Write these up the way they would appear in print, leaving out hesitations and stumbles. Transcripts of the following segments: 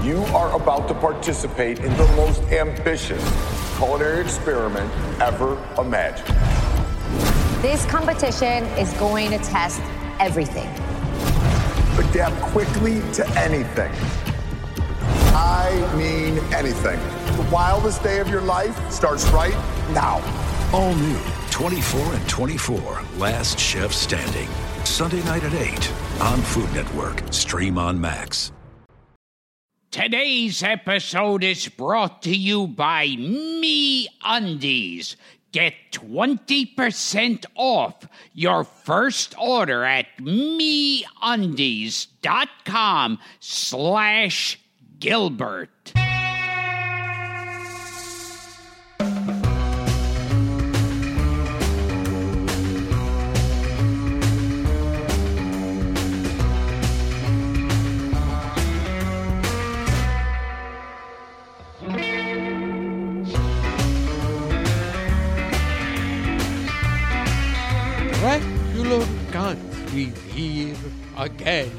You are about to participate in the most ambitious culinary experiment ever imagined. This competition is going to test everything. Adapt quickly to anything. I mean anything. The wildest day of your life starts right now. All new 24 and 24, Last Chef Standing. Sunday night at 8 on Food Network. Stream on Max. Today's episode is brought to you by MeUndies. Get 20% off your first order at MeUndies.com/Gilbert. Dracula Gottfried here again,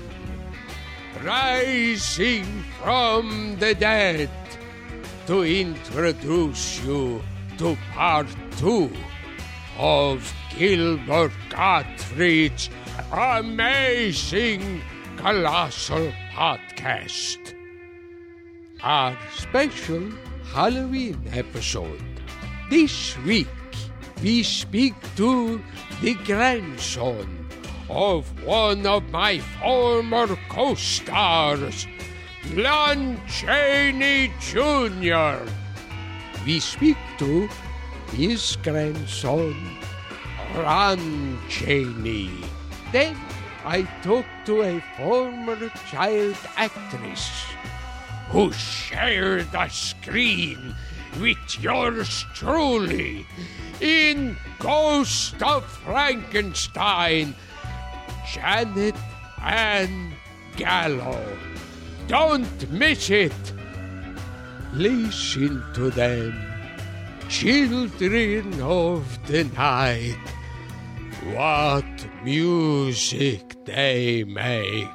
rising from the dead to introduce you to part 2 of Gilbert Gottfried's amazing Colossal Podcast. Our special Halloween episode. This week, we speak to the grandson of one of my former co-stars, Lon Chaney Jr. We speak to his grandson, Ron Chaney. Then I talk to a former child actress who shared the screen with yours truly in Ghost of Frankenstein, Janet Ann Gallo. Don't miss it. Listen to them, children of the night. What music they make.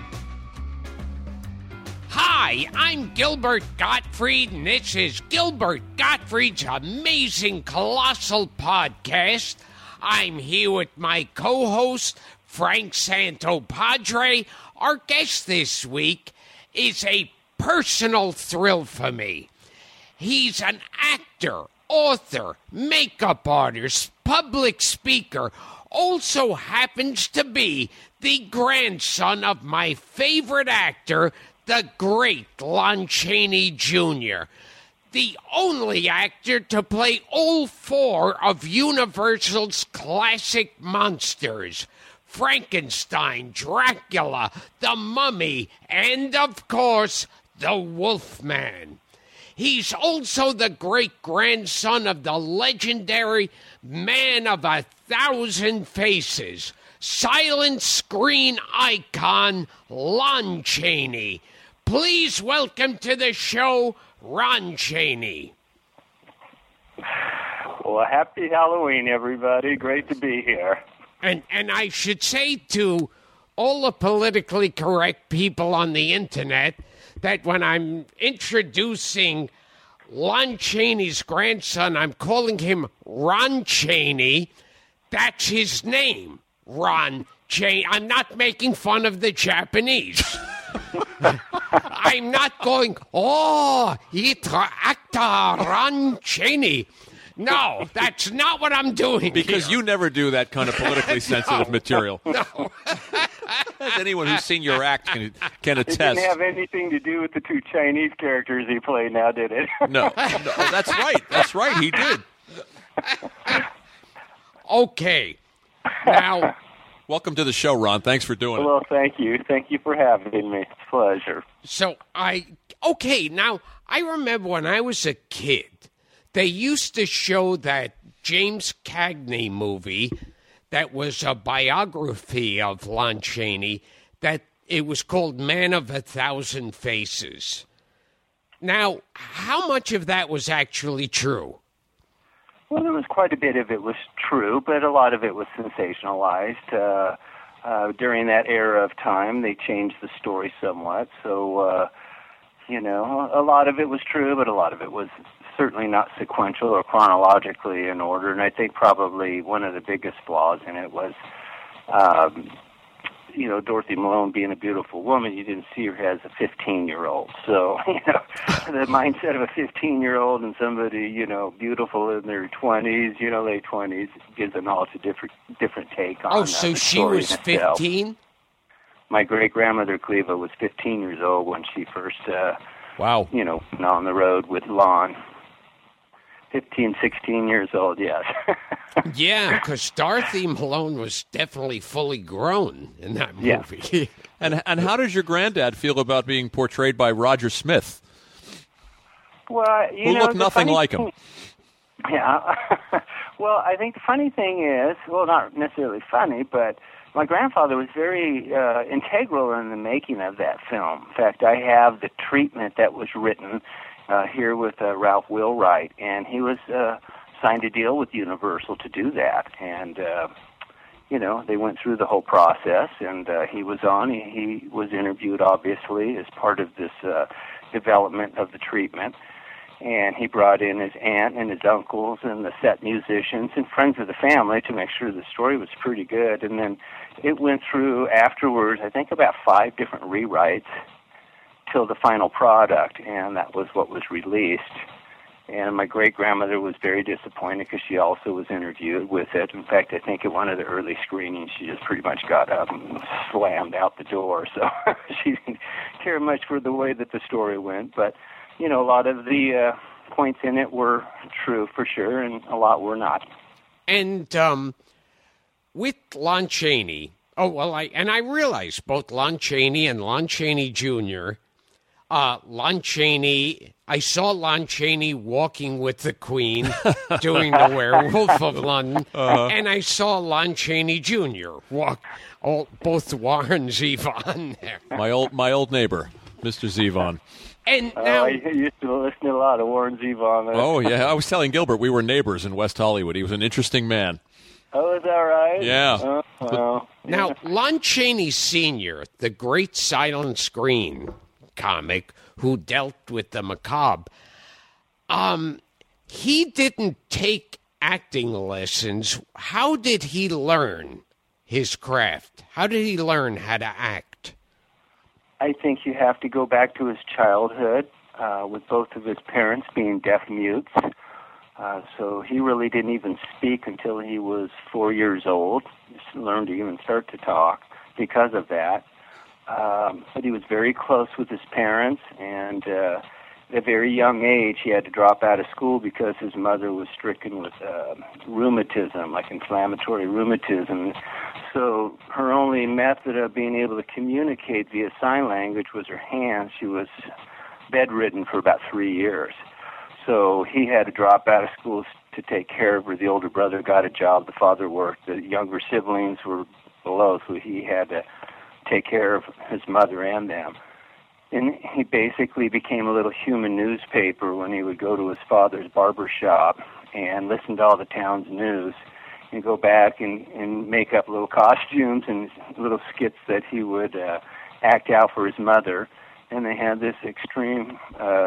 Hi, I'm Gilbert Gottfried, and this is Gilbert Gottfried's amazing Colossal Podcast. I'm here with my co-host, Frank Santopadre. Our guest this week is a personal thrill for me. He's an actor, author, makeup artist, public speaker, also happens to be the grandson of my favorite actor, the great Lon Chaney Jr., the only actor to play all 4 of Universal's classic monsters, Frankenstein, Dracula, the Mummy, and, of course, the Wolfman. He's also the great-grandson of the legendary Man of 1,000 Faces, silent screen icon Lon Chaney. Please welcome to the show, Ron Chaney. Well, happy Halloween, everybody. Great to be here. And I should say to all the politically correct people on the internet that when I'm introducing Lon Chaney's grandson, I'm calling him Ron Chaney. That's his name, Ron Chaney. I'm not making fun of the Japanese. I'm not going, it's actor Ron Chaney. No, that's not what I'm doing. Because here. you never do that kind of politically sensitive material. No. As anyone who's seen your act can attest. It didn't have anything to do with the 2 Chinese characters he played now, did it? No, that's right. That's right, he did. Okay. Now, welcome to the show, Ron. Thanks for doing it. Well, thank you. Thank you for having me. It's a pleasure. So now I remember when I was a kid, they used to show that James Cagney movie that was a biography of Lon Chaney, that it was called Man of 1,000 Faces. Now, how much of that was actually true? Well, there was quite a bit of it was true, but a lot of it was sensationalized. During that era of time, they changed the story somewhat. So You know, a lot of it was true, but a lot of it was certainly not sequential or chronologically in order. And I think probably one of the biggest flaws in it was, you know, Dorothy Malone being a beautiful woman, you didn't see her as a 15-year-old. So, you know, the mindset of a 15-year-old and somebody, you know, beautiful in their 20s, you know, late 20s, gives an altogether different take on. Oh, so she was 15? My great-grandmother Cleva was 15 years old when she first, Wow. you know, went on the road with Lon. 15, 16 years old, yes. Yeah, because Dorothy Malone was definitely fully grown in that movie. Yeah. And how does your granddad feel about being portrayed by Roger Smith, Well, who looked nothing like him? Yeah. Well, I think the funny thing is, well, not necessarily funny, but my grandfather was very integral in the making of that film. In fact, I have the treatment that was written here with Ralph Wheelwright, and he was signed a deal with Universal to do that. And, you know, they went through the whole process, and he was on. He was interviewed, obviously, as part of this development of the treatment. And he brought in his aunt and his uncles and the set musicians and friends of the family to make sure the story was pretty good. And then it went through afterwards, I think about 5 different rewrites till the final product, and that was what was released. And my great-grandmother was very disappointed because she also was interviewed with it. In fact, I think at one of the early screenings, she just pretty much got up and slammed out the door. So she didn't care much for the way that the story went. But, you know, a lot of the points in it were true for sure, and a lot were not. And with Lon Chaney, I realize both Lon Chaney and Lon Chaney Jr., Lon Chaney, I saw Lon Chaney walking with the Queen doing the Werewolf of London, and I saw Lon Chaney Jr. walk, both Warren Zevon there. My old neighbor, Mr. Zevon. And now, I used to listen to a lot of Warren Zevon. Oh, yeah. I was telling Gilbert we were neighbors in West Hollywood. He was an interesting man. Oh, is that right? Yeah. Now, Lon Chaney Sr., the great silent screen comic who dealt with the macabre, he didn't take acting lessons. How did he learn his craft? How did he learn how to act? I think you have to go back to his childhood, with both of his parents being deaf mutes. So he really didn't even speak until he was 4 years old. Just learned to even start to talk because of that. But he was very close with his parents, and at a very young age he had to drop out of school because his mother was stricken with rheumatism, like inflammatory rheumatism. So her only method of being able to communicate via sign language was her hands. She was bedridden for about 3 years. So he had to drop out of school to take care of her. The older brother got a job. The father worked. The younger siblings were below, so he had to take care of his mother and them. And he basically became a little human newspaper when he would go to his father's barber shop and listen to all the town's news and go back and make up little costumes and little skits that he would act out for his mother. And they had this extreme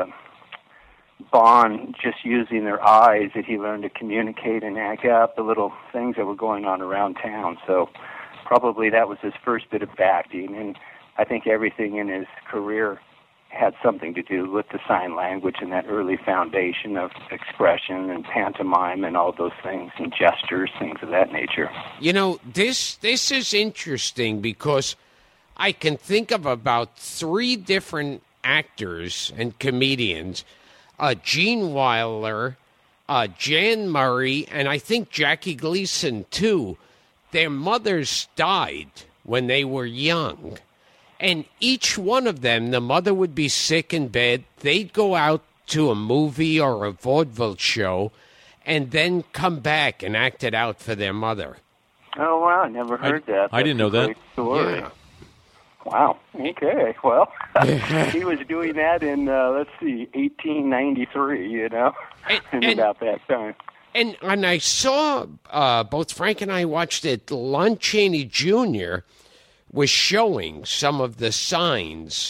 bond just using their eyes that he learned to communicate and act out the little things that were going on around town. So probably that was his first bit of acting, and I think everything in his career had something to do with the sign language and that early foundation of expression and pantomime and all those things and gestures, things of that nature. You know, this is interesting because I can think of about 3 different actors and comedians, Gene Wilder, Jan Murray, and I think Jackie Gleason too. Their mothers died when they were young. And each one of them, the mother would be sick in bed. They'd go out to a movie or a vaudeville show and then come back and act it out for their mother. Oh, wow. I never heard that. I didn't know that. Great story. Yeah. Wow. Okay. Well, he was doing that in, 1893, you know, and about that time. And I saw, both Frank and I watched it, Lon Chaney Jr. was showing some of the signs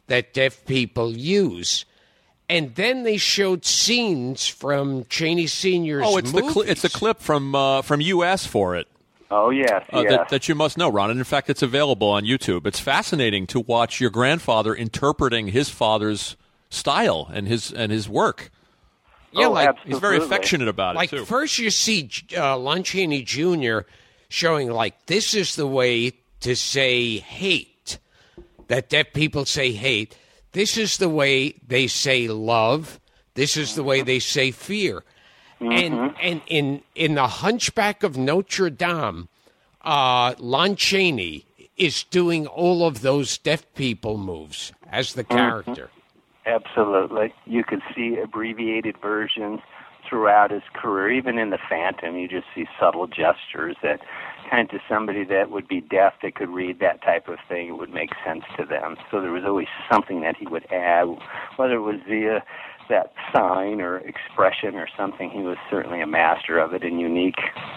that deaf people use. And then they showed scenes from Chaney Sr.'s movies. It's a clip from You Asked For It. Oh, yes, yes. That you must know, Ron. And in fact, it's available on YouTube. It's fascinating to watch your grandfather interpreting his father's style and his work. Yeah, absolutely. He's very affectionate about it, too. Like, first you see Lon Chaney Jr. showing, like, this is the way to say hate, that deaf people say hate. This is the way they say love. This is the way they say fear. And in The Hunchback of Notre Dame, Lon Chaney is doing all of those deaf people moves as the character. Absolutely. You could see abbreviated versions throughout his career. Even in The Phantom, you just see subtle gestures that kind of somebody that would be deaf that could read that type of thing, it would make sense to them. So there was always something that he would add, whether it was via that sign or expression or something. He was certainly a master of it and unique.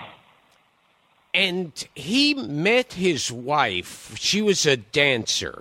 And he met his wife. She was a dancer.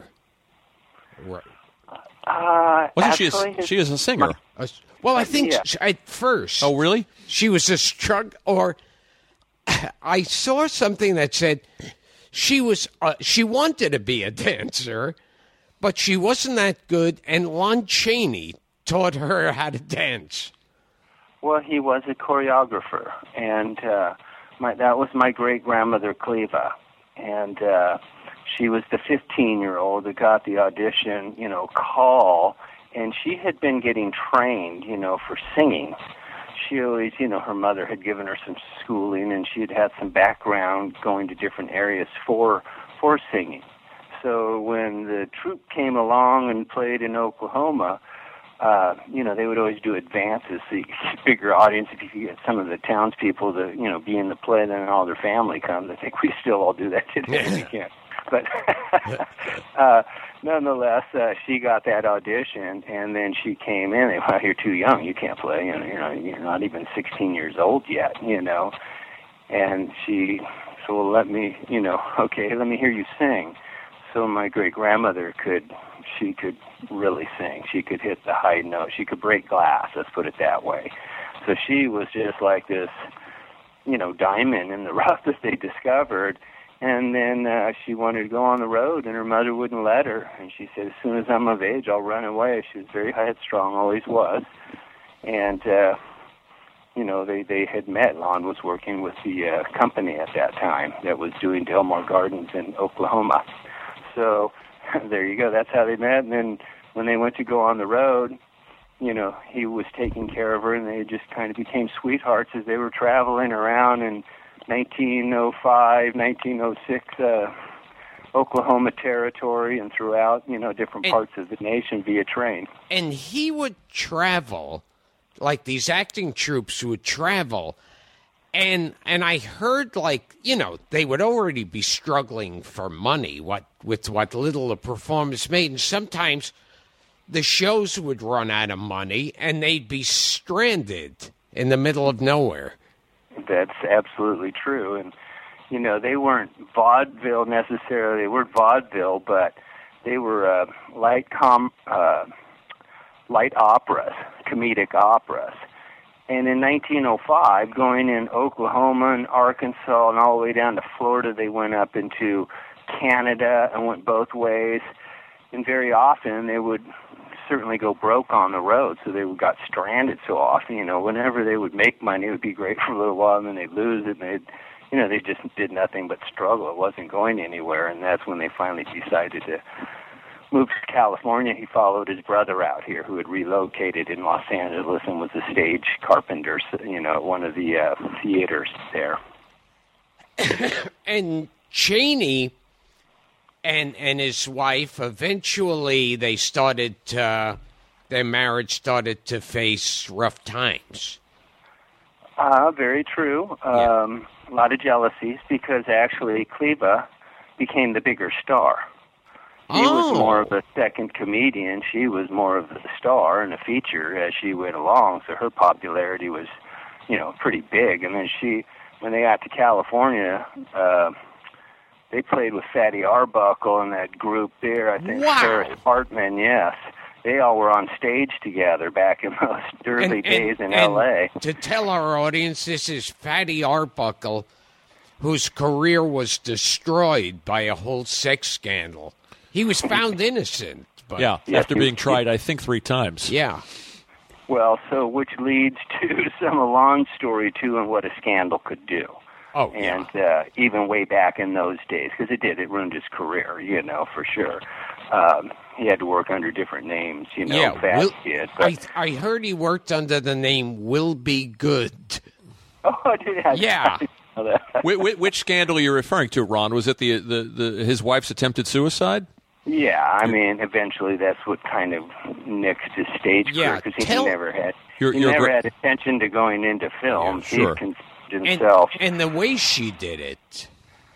Right. Wasn't she is a singer? Well, I think at first. Oh, really? She was a struggle, or I saw something that said she wanted to be a dancer, but she wasn't that good, and Lon Chaney taught her how to dance. Well, he was a choreographer, and that was my great-grandmother, Cleva, and she was the 15-year-old that got the audition, call, and she had been getting trained, for singing. She always, her mother had given her some schooling, and she had had some background going to different areas for singing. So when the troupe came along and played in Oklahoma, they would always do advances so you could get a bigger audience. If you could get some of the townspeople to, be in the play, then all their family comes. I think we still all do that today. We can't. But nonetheless, she got that audition, and then she came in. They went, "You're too young. You can't play. You're not even 16 years old yet. And she said, "Well, let me hear you sing." So my great grandmother could really sing. She could hit the high note. She could break glass. Let's put it that way. So she was just like this, diamond in the rough that they discovered. And then she wanted to go on the road, and her mother wouldn't let her. And she said, "As soon as I'm of age, I'll run away." She was very headstrong, always was. And, they had met. Lon was working with the company at that time that was doing Delmar Gardens in Oklahoma. So there you go. That's how they met. And then when they went to go on the road, he was taking care of her, and they just kind of became sweethearts as they were traveling around in 1905, 1906, Oklahoma Territory, and throughout, different parts of the nation via train. And he would travel, like these acting troupes would travel, and I heard, they would already be struggling for money, with what little the performers made, and sometimes the shows would run out of money, and they'd be stranded in the middle of nowhere. That's absolutely true. And, they weren't vaudeville necessarily. They weren't vaudeville, but they were light operas, comedic operas. And in 1905, going in Oklahoma and Arkansas and all the way down to Florida, they went up into Canada and went both ways. And very often they would certainly go broke on the road, so they got stranded so often. Whenever they would make money, it would be great for a little while, and then they'd lose it, and they just did nothing but struggle. It wasn't going anywhere, and that's when they finally decided to move to California. He followed his brother out here, who had relocated in Los Angeles and was a stage carpenter, at one of the theaters there. And Chaney and his wife, eventually their marriage started to face rough times. Very true. A lot of jealousies, because actually Cleva became the bigger star. He was more of a second comedian. She was more of the star in a feature as she went along, so her popularity was, pretty big. And then when they got to California, They played with Fatty Arbuckle and that group there. I think Wow. Ferris Hartman, yes. They all were on stage together back in those early days in L.A. To tell our audience, this is Fatty Arbuckle, whose career was destroyed by a whole sex scandal. He was found innocent. But Yeah, Yes, after he being was- tried, I think 3 times. Yeah. Well, so which leads to some Alon's story, too, and what a scandal could do. Oh, And yeah. even way back in those days, because it ruined his career, for sure. He had to work under different names, Yeah, Fast did. But, I heard he worked under the name Will Be Good. oh, I did. Yeah. I didn't know that. Which scandal are you referring to, Ron? Was it the his wife's attempted suicide? Yeah, I mean, eventually that's what kind of nixed his stage Yeah, career, because he tell- never had Your had attention to going into film. Yeah, sure. He considered himself. And the way she did it.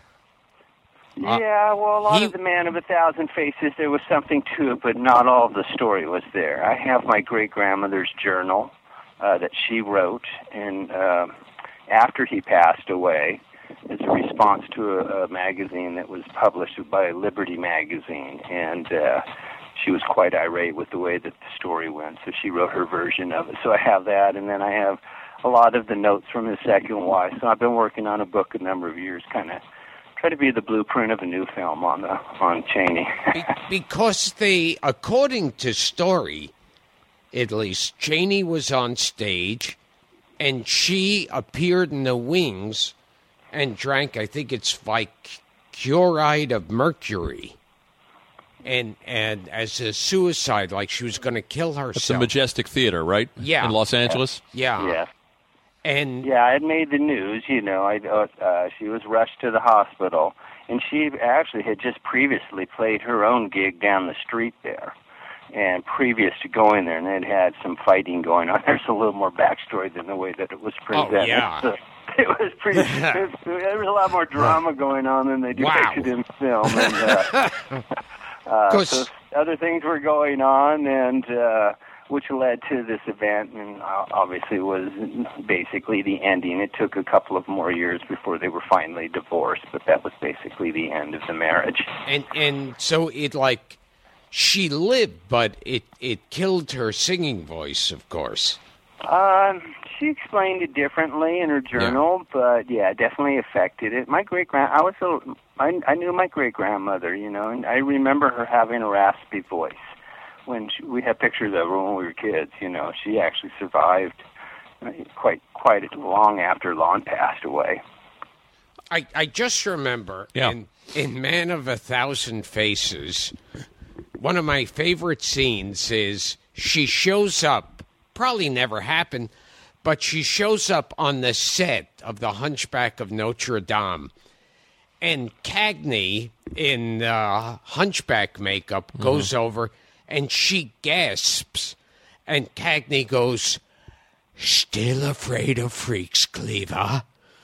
Yeah, well, a lot of the Man of 1,000 Faces, there was something to it, but not all of the story was there. I have my great-grandmother's journal that she wrote, and after he passed away, as a response to a magazine that was published by Liberty Magazine, and she was quite irate with the way that the story went, so she wrote her version of it. So I have that, and then I have a lot of the notes from his second wife. So I've been working on a book a number of years, kind of try to be the blueprint of a new film on Cheney. Because according to story, at least, Cheney was on stage, and she appeared in the wings and drank, I think it's chloride of mercury, and as a suicide, like she was going to kill herself. It's the Majestic Theater, right? Yeah. In Los Angeles? Yeah. Yeah. And Yeah, it made the news, she was rushed to the hospital, and she actually had just previously played her own gig down the street there. And previous to going there, and it had some fighting going on. There's a little more backstory than the way that it was presented. yeah. So it was pretty. There was a lot more drama going on than they depicted in film. And, so other things were going on, and which led to this event, and obviously was basically the ending. It took a couple of more years before they were finally divorced, but that was basically the end of the marriage. and so it she lived, but it killed her singing voice, of course. She explained it differently in her journal, but yeah, it definitely affected it. My I knew my great grandmother, and I remember her having a raspy voice. When we had pictures of her when we were kids, she actually survived quite long after Lon passed away. I just remember in Man of 1,000 Faces, one of my favorite scenes is she shows up, probably never happened, but she shows up on the set of The Hunchback of Notre Dame. And Cagney, in Hunchback makeup, goes over and she gasps. And Cagney goes, "Still afraid of freaks, Cleaver?"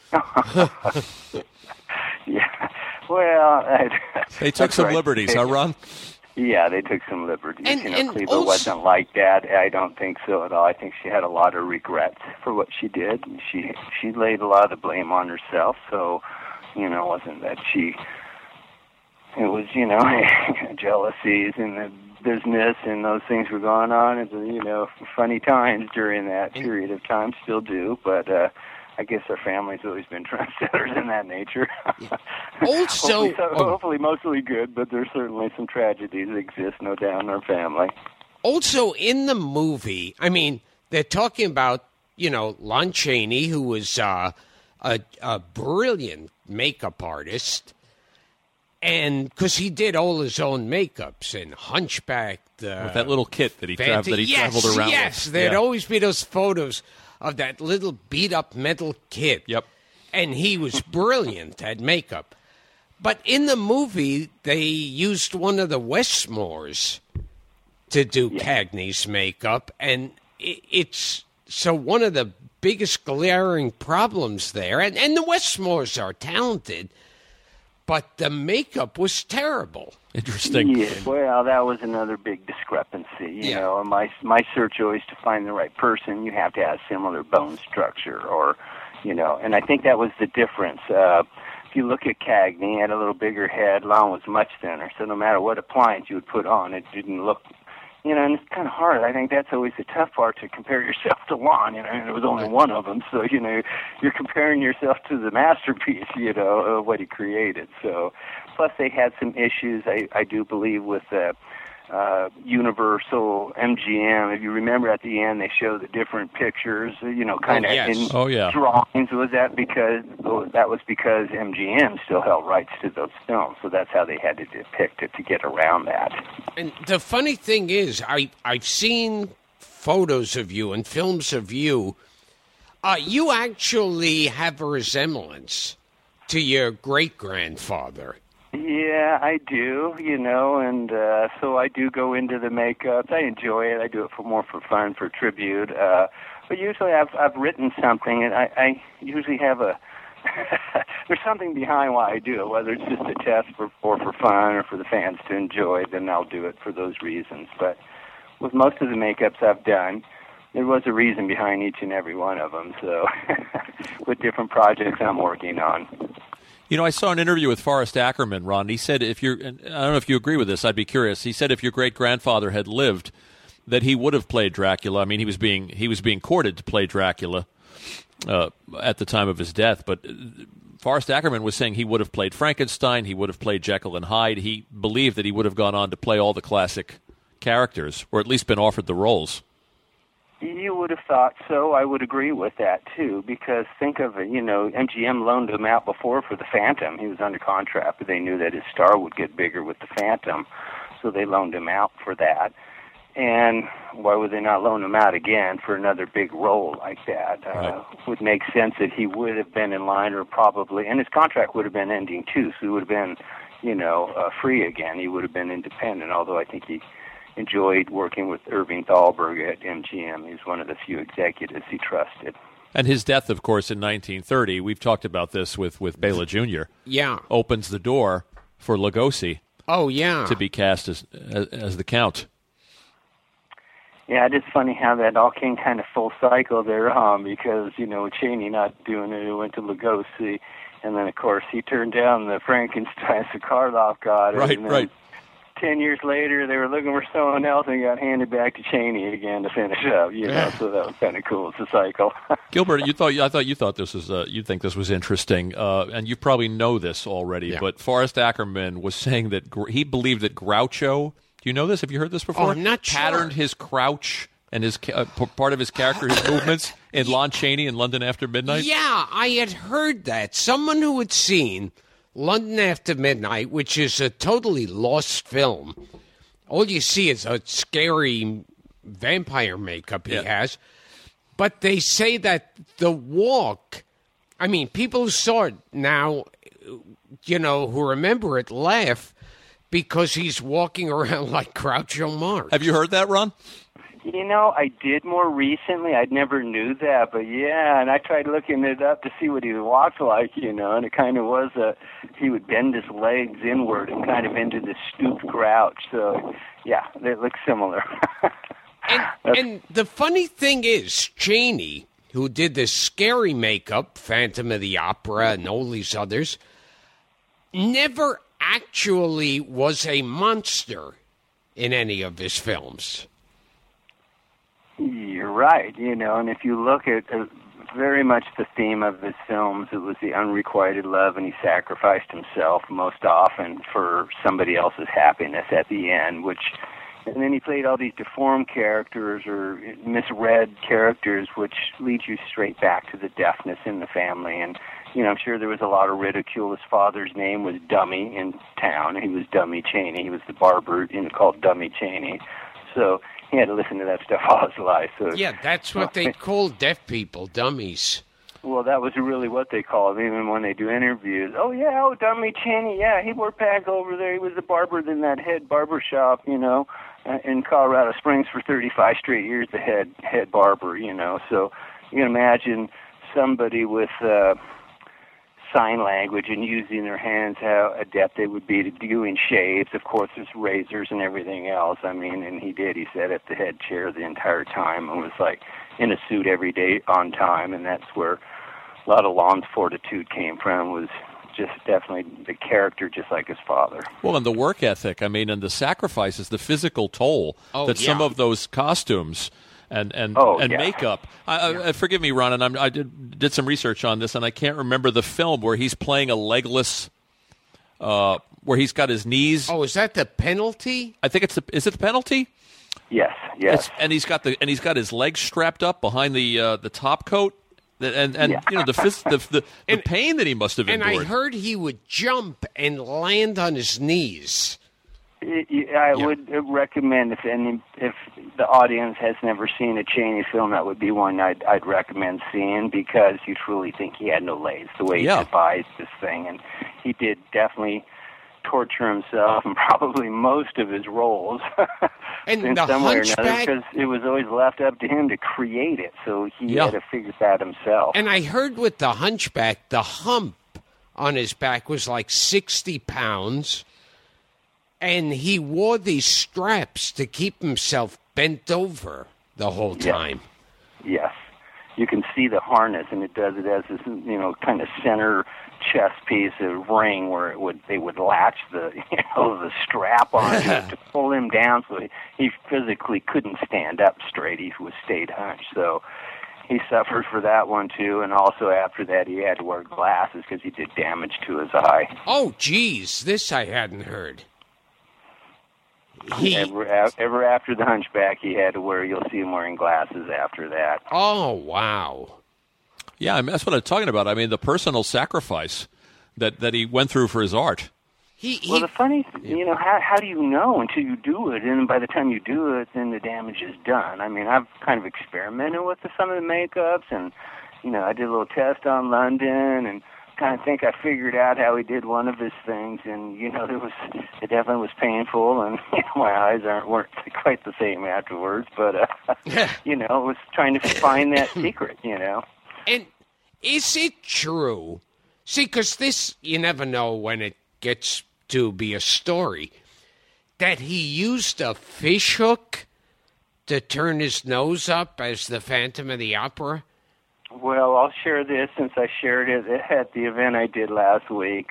Yeah, well, They took that's some right. Liberties, huh, Ron? Yeah, they took some liberties. And Cleaver also- wasn't like that. I don't think so at all. I think she had a lot of regrets for what she did. She laid a lot of the blame on herself. So, it wasn't that it was, jealousies and the business and those things were going on. And, funny times during that period of time, still do. But I guess our family's always been trendsetters in that nature. Also, hopefully mostly good, but there's certainly some tragedies that exist, no doubt, in our family. Also, in the movie, I mean, they're talking about, Lon Chaney, who was a brilliant makeup artist, and because he did all his own makeups and Hunchback. With that little kit that he traveled around Yes, with. there'd always be those photos of that little beat-up metal kit. Yep. And he was brilliant at makeup. But in the movie, they used one of the Westmores to do Cagney's makeup, and it's so one of the biggest glaring problems there, and the Westmores are talented, but the makeup was terrible. Interesting. Yeah, well, that was another big discrepancy. You know, my search always to find the right person, you have to have similar bone structure, or, and I think that was the difference. if you look at Cagney, he had a little bigger head, Lon was much thinner, so no matter what appliance you would put on, it didn't look, and it's kind of hard. I think that's always the tough part, to compare yourself to Lon, and there was only one of them, so, you're comparing yourself to the masterpiece, of what he created. So, plus they had some issues, I do believe, with Universal, MGM. If you remember at the end, they show the different pictures, in drawings. Was that because MGM still held rights to those films? So that's how they had to depict it to get around that. And the funny thing is, I've seen photos of you and films of you. You actually have a resemblance to your great-grandfather. Yeah, I do, and so I do go into the makeup. I enjoy it. I do it more for fun, for tribute. But usually I've written something, and I usually have there's something behind why I do it, whether it's just a test for fun or for the fans to enjoy, then I'll do it for those reasons. But with most of the makeups I've done, there was a reason behind each and every one of them, so with different projects I'm working on. I saw an interview with Forrest Ackerman, Ron. He said, and I don't know if you agree with this, I'd be curious. He said if your great-grandfather had lived, that he would have played Dracula. I mean, he was being courted to play Dracula at the time of his death, but Forrest Ackerman was saying he would have played Frankenstein, he would have played Jekyll and Hyde. He believed that he would have gone on to play all the classic characters, or at least been offered the roles. You would have thought so. I would agree with that, too, because think of it, MGM loaned him out before for the Phantom. He was under contract, but they knew that his star would get bigger with the Phantom, so they loaned him out for that. And why would they not loan him out again for another big role like that? Right. Would make sense that he would have been in line, or probably, and his contract would have been ending, too, so he would have been, free again. He would have been independent, although I think he enjoyed working with Irving Thalberg at MGM. He's one of the few executives he trusted. And his death, of course, in 1930, we've talked about this with Bela Jr., opens the door for Lugosi to be cast as the Count. Yeah, it is funny how that all came kind of full cycle there, because, with Chaney not doing it, it went to Lugosi, and then, of course, he turned down the Frankenstein, so Karloff got it. Right. 10 years later, they were looking for someone else and got handed back to Chaney again to finish up. So that was kind of cool. It's a cycle. Gilbert, I thought you thought this was you think this was interesting, and you probably know this already. But Forrest Ackerman was saying that he believed that Groucho. Do you know this? Have you heard this before? Oh, I'm not sure. Patterned his crouch and his part of his character, his movements in Lon Chaney in London After Midnight. Yeah, I had heard that. Someone who had seen London After Midnight, which is a totally lost film. All you see is a scary vampire makeup he has. But they say that the walk, I mean, people who saw it now, who remember it, laugh because he's walking around like Groucho Marx. Have you heard that, Ron? I did more recently. I never knew that, but and I tried looking it up to see what he walked like, and it kind of was he would bend his legs inward and kind of into this stooped crouch. So, they look similar. and the funny thing is, Chaney, who did this scary makeup, Phantom of the Opera and all these others, never actually was a monster in any of his films. You're right, and if you look at very much the theme of his films, it was the unrequited love, and he sacrificed himself most often for somebody else's happiness at the end, and then he played all these deformed characters or misread characters, which leads you straight back to the deafness in the family. And, I'm sure there was a lot of ridicule. His father's name was Dummy in town. He was Dummy Chaney. He was the barber, called Dummy Chaney. So he had to listen to that stuff all his life. So, that's what they call deaf people, dummies. Well, that was really what they call it, even when they do interviews. Dummy Chaney, he worked back over there. He was the barber in that head barber shop, in Colorado Springs for 35 straight years, the head barber, So you can imagine somebody with sign language and using their hands, how adept they would be to doing shaves. Of course, there's razors and everything else. I mean, and he sat at the head chair the entire time and was like in a suit every day on time, and that's where a lot of Lon's fortitude came from, was just definitely the character, just like his father. Well, and the work ethic, I mean, and the sacrifices, the physical toll that some of those costumes and makeup. Forgive me, Ron, and I did some research on this, and I can't remember the film where he's playing a legless, where he's got his knees. Oh, is that The Penalty? I think is it The Penalty? Yes. And he's got his legs strapped up behind the top coat. And you know the pain that he must have endured. And I heard he would jump and land on his knees. I would recommend if the audience has never seen a Chaney film, that would be one I'd recommend seeing, because you truly think he had no legs the way he devised this thing, and he did definitely torture himself and probably most of his roles and in the some way or another, Hunchback, because it was always left up to him to create it, so he had to figure that himself. And I heard with the Hunchback, the hump on his back was like 60 pounds, and he wore these straps to keep himself bent over the whole time. Yes. You can see the harness, and it does it as this, kind of center chest piece of ring where they would latch the strap on to pull him down, so he physically couldn't stand up straight. He stayed hunched. So he suffered for that one too, and also after that he had to wear glasses because he did damage to his eye. Oh, geez, this I hadn't heard. Ever after the Hunchback, he had to wear. You'll see him wearing glasses after that. Oh, wow. Yeah, I mean, that's what I'm talking about. I mean, the personal sacrifice that he went through for his art. Well, the funny, how do you know until you do it? And by the time you do it, then the damage is done. I mean, I've kind of experimented with some of the makeups, and I did a little test on London, and kind of think I figured out how he did one of his things, and it definitely was painful, and my eyes weren't quite the same afterwards, but it was trying to find that secret, And is it true? See, because this, you never know when it gets to be a story, that he used a fish hook to turn his nose up as the Phantom of the Opera? Well, I'll share this since I shared it at the event I did last week.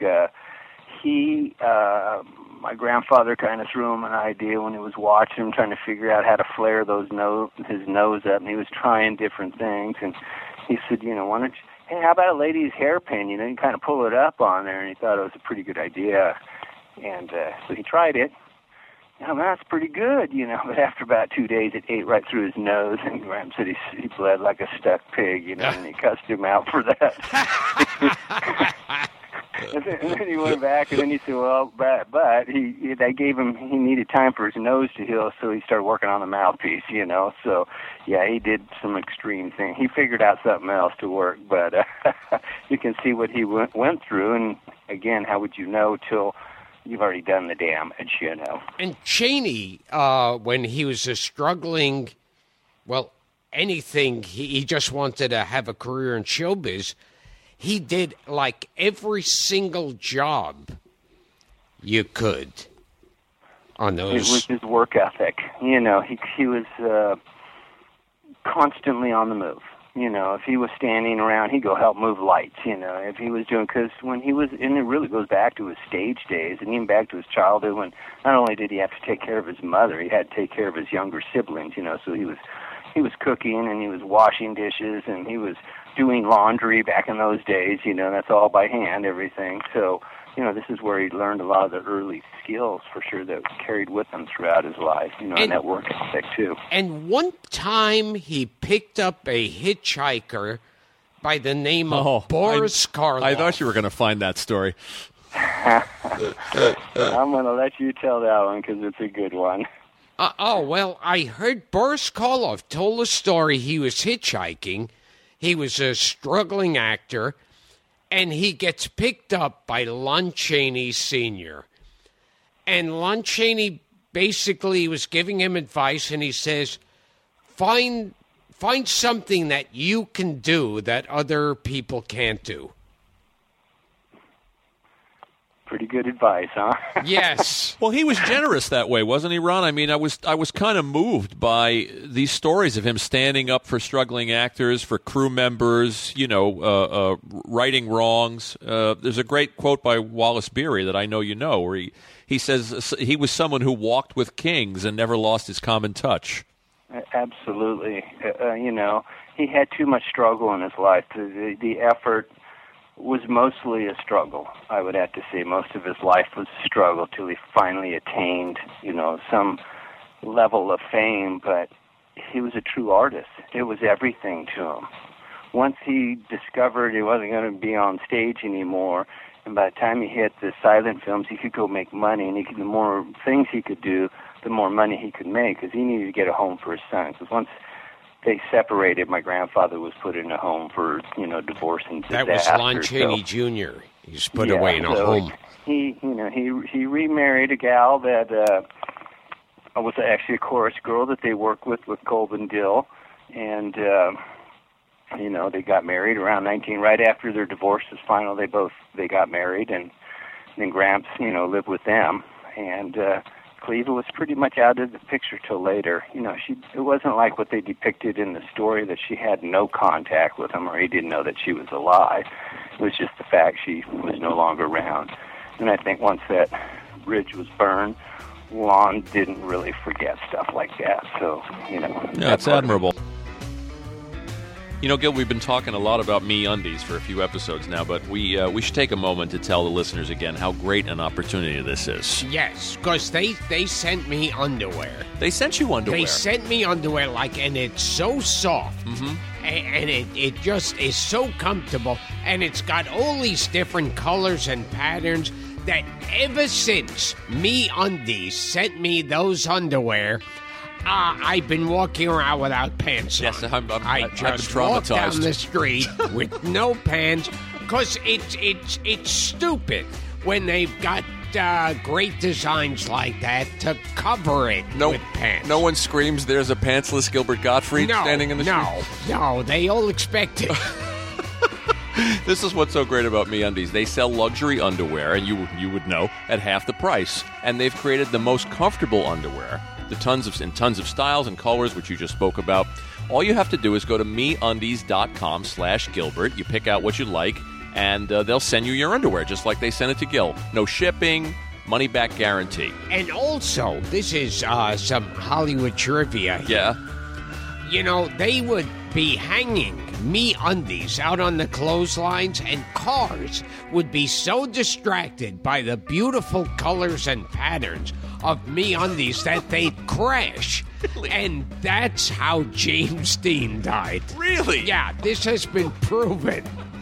My grandfather kind of threw him an idea when he was watching him, trying to figure out how to flare his nose up, and he was trying different things, and he said, why don't you, hey, how about a lady's hairpin? You kind of pull it up on there, and he thought it was a pretty good idea, and so he tried it. That's pretty good, but after about 2 days, it ate right through his nose, and Graham said he bled like a stuck pig, and he cussed him out for that. And then he went back, and then he said, well, but they gave him, he needed time for his nose to heal, so he started working on the mouthpiece, So, yeah, he did some extreme thing. He figured out something else to work, but you can see what he went through, and again, how would you know till you've already done the damage, And Chaney, when he was struggling, anything, he just wanted to have a career in showbiz. He did like every single job you could on those. It was his work ethic. He was constantly on the move. If he was standing around, he'd go help move lights, if he was doing, because when he was, and it really goes back to his stage days and even back to his childhood, when not only did he have to take care of his mother, he had to take care of his younger siblings, so he was cooking and he was washing dishes and he was doing laundry back in those days, that's all by hand, everything. So, this is where he learned a lot of the early skills for sure that carried with him throughout his life, and that work ethic too. And one time he picked up a hitchhiker by the name of Boris Karloff. I thought you were going to find that story. I'm going to let you tell that one because it's a good one. I heard Boris Karloff told a story. He was hitchhiking. He was a struggling actor, and he gets picked up by Lon Chaney Sr. And Lon Chaney basically was giving him advice, and he says, find something that you can do that other people can't do. Pretty good advice, huh? Yes. Well, he was generous that way, wasn't he, Ron? I mean, I was kind of moved by these stories of him standing up for struggling actors, for crew members, righting wrongs. There's a great quote by Wallace Beery that I know you know, where he says he was someone who walked with kings and never lost his common touch. Absolutely. He had too much struggle in his life. The effort was mostly a struggle, I would have to say. Most of his life was a struggle till he finally attained, some level of fame, but he was a true artist. It was everything to him. Once he discovered he wasn't going to be on stage anymore, and by the time he hit the silent films, he could go make money, and the more things he could do, the more money he could make, because he needed to get a home for his son. Because once they separated, my grandfather was put in a home for, divorce and disaster. That was Lon Chaney Jr. He was put away in a home. He remarried a gal that was actually a chorus girl that they worked with Golden Dill, and they got married around 19. Right after their divorce was final, they got married, and then Gramps, lived with them, and Cleva was pretty much out of the picture till later. It wasn't like what they depicted in the story that she had no contact with him or he didn't know that she was alive. It was just the fact she was no longer around. And I think once that bridge was burned, Lon didn't really forget stuff like that. So, Yeah, it's admirable. Gil, we've been talking a lot about MeUndies for a few episodes now, but we should take a moment to tell the listeners again how great an opportunity this is. Yes, because they sent me underwear. They sent you underwear? They sent me underwear, and it's so soft, and it just is so comfortable, and it's got all these different colors and patterns that ever since MeUndies sent me those underwear, I've been walking around without pants on. Yes, I just walk down the street with no pants because it's stupid when they've got great designs like that to cover it with pants. No one screams, "There's a pantsless Gilbert Gottfried standing in the street." No, they all expect it. This is what's so great about MeUndies. They sell luxury underwear, and you would know, at half the price. And they've created the most comfortable underwear. The tons of styles and colors, which you just spoke about. All you have to do is go to MeUndies.com/Gilbert. You pick out what you like, and they'll send you your underwear, just like they sent it to Gil. No shipping, money-back guarantee. And also, this is some Hollywood trivia here. Yeah? They would be hanging MeUndies out on the clotheslines, and cars would be so distracted by the beautiful colors and patterns of MeUndies that they'd crash. Really? And that's how James Dean died. Really? Yeah, this has been proven.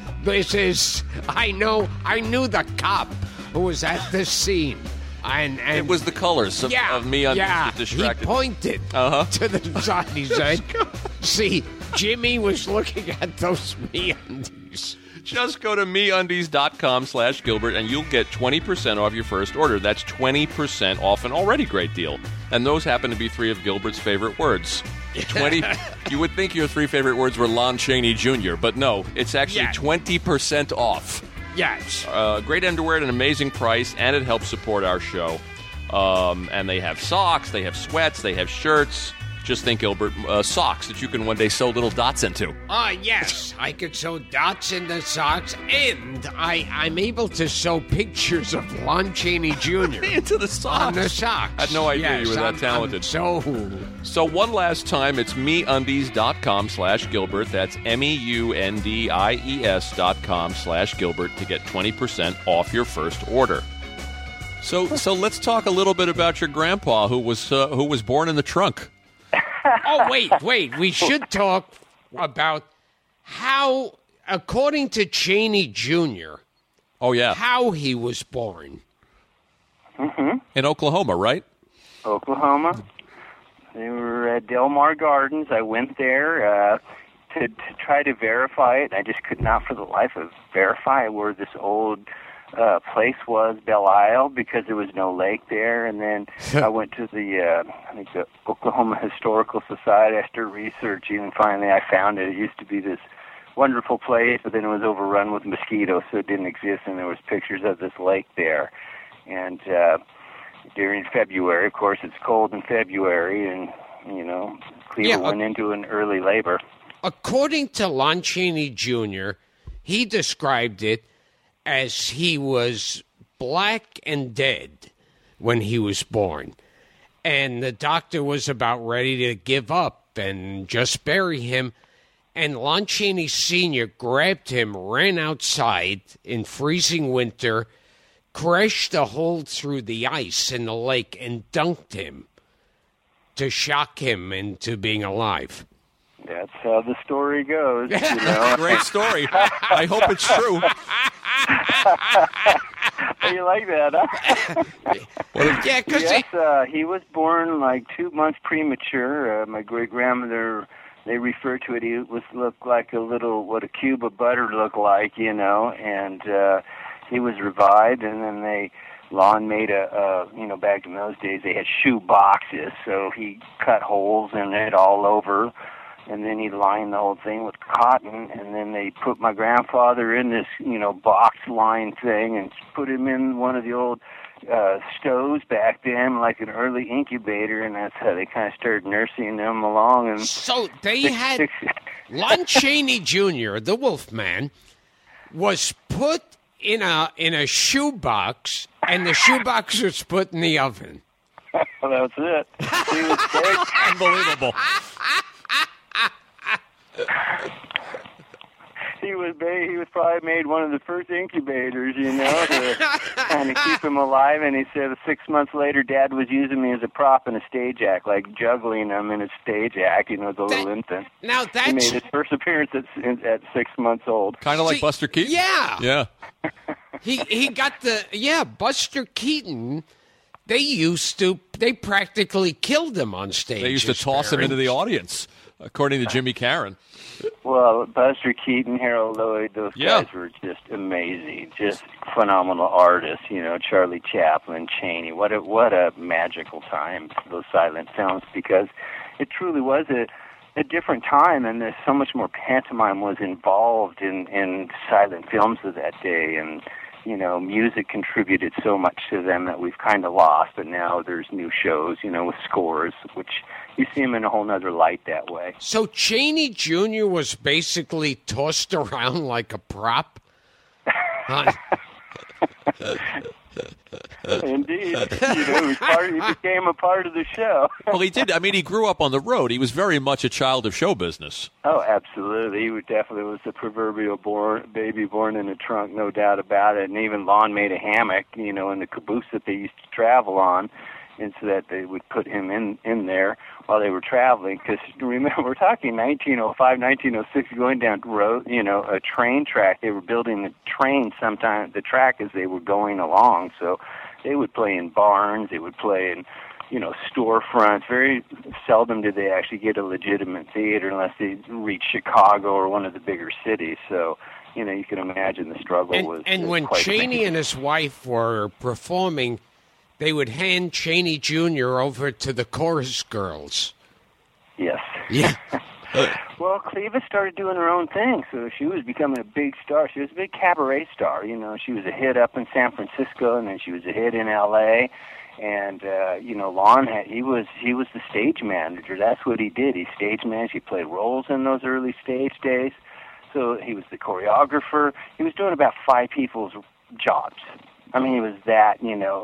I knew the cop who was at the scene. And it was the colors of MeUndies that distracted. He pointed to the side. He said, "See, Jimmy was looking at those MeUndies." Just go to MeUndies.com/Gilbert and you'll get 20% off your first order. That's 20% off an already great deal. And those happen to be three of Gilbert's favorite words. 20. You would think your three favorite words were Lon Chaney Jr., but no, it's actually 20% off. Yes. Great underwear at an amazing price, and it helps support our show. And they have socks, they have sweats, they have shirts. Just think, Gilbert, socks that you can one day sew little dots into. Yes. I could sew dots into socks, and I'm able to sew pictures of Lon Chaney Jr. into the socks. On the socks. I had no idea you were that talented. So one last time, it's MeUndies.com/Gilbert. That's MEUNDIES.com/Gilbert to get 20% off your first order. So let's talk a little bit about your grandpa who was born in the trunk. Oh, wait. We should talk about how, according to Chaney Jr., how he was born. Mm-hmm. In Oklahoma, right? Oklahoma. They were at Del Mar Gardens. I went there to try to verify it. I just could not for the life of verify where this old place was, Belle Isle, because there was no lake there. And then I went to the Oklahoma Historical Society after researching, and finally I found it. It used to be this wonderful place, but then it was overrun with mosquitoes, so it didn't exist, and there was pictures of this lake there. And during February, of course, it's cold in February, and, Cleaver went into an early labor. According to Lon Chaney Jr., he described it as he was black and dead when he was born. And the doctor was about ready to give up and just bury him. And Lon Chaney Sr. grabbed him, ran outside in freezing winter, crashed a hole through the ice in the lake, and dunked him to shock him into being alive. That's how the story goes. Great story. I hope it's true. You like that, huh? Yeah, because he was born like 2 months premature. My great-grandmother, they refer to it, looked like what a cube of butter looked like, and he was revived, and then Lon made back in those days, they had shoe boxes, so he cut holes in it all over, and then he lined the whole thing with cotton, and then they put my grandfather in this, box line thing and put him in one of the old stoves back then, like an early incubator, and that's how they kind of started nursing him along. And so they had Lon Chaney Jr., the Wolfman, was put in a shoebox, and the shoebox was put in the oven. Well, that's it. He was big. Unbelievable. He was probably made one of the first incubators, to kind of keep him alive. And he said 6 months later, Dad was using me as a prop in a stage act, like juggling him in a stage act, the little infant. Now that's... He made his first appearance at 6 months old. Kind of like Buster Keaton? Yeah. Yeah. He got Buster Keaton, they practically killed him on stage. They used to toss him into the audience, according to Jimmy Caron. Well, Buster Keaton, Harold Lloyd, those guys were just amazing, just phenomenal artists. Charlie Chaplin, Chaney. What a magical time, those silent films, because it truly was a different time, and there's so much more pantomime was involved in silent films of that day, and music contributed so much to them that we've kind of lost, but now there's new shows, with scores, which you see them in a whole nother light that way. So Chaney Jr. was basically tossed around like a prop? Indeed. He became a part of the show. Well, he did. I mean, he grew up on the road. He was very much a child of show business. Oh, absolutely. He definitely was the proverbial baby born in a trunk, no doubt about it. And even Lon made a hammock, in the caboose that they used to travel on, and so that they would put him in there while they were traveling. Because remember, we're talking 1905, 1906, going down the road, a train track. They were building the track as they were going along. So they would play in barns. They would play in, storefronts. Very seldom did they actually get a legitimate theater unless they reached Chicago or one of the bigger cities. So, you can imagine the struggle was. And when Chaney and his wife were performing, they would hand Chaney Jr. over to the chorus girls. Yes. Yeah. Well, Cleva started doing her own thing, so she was becoming a big star. She was a big cabaret star. She was a hit up in San Francisco, and then she was a hit in L.A., and, Lon, he was the stage manager. That's what he did. He stage managed. He played roles in those early stage days. So he was the choreographer. He was doing about 5 people's jobs. I mean, he was that,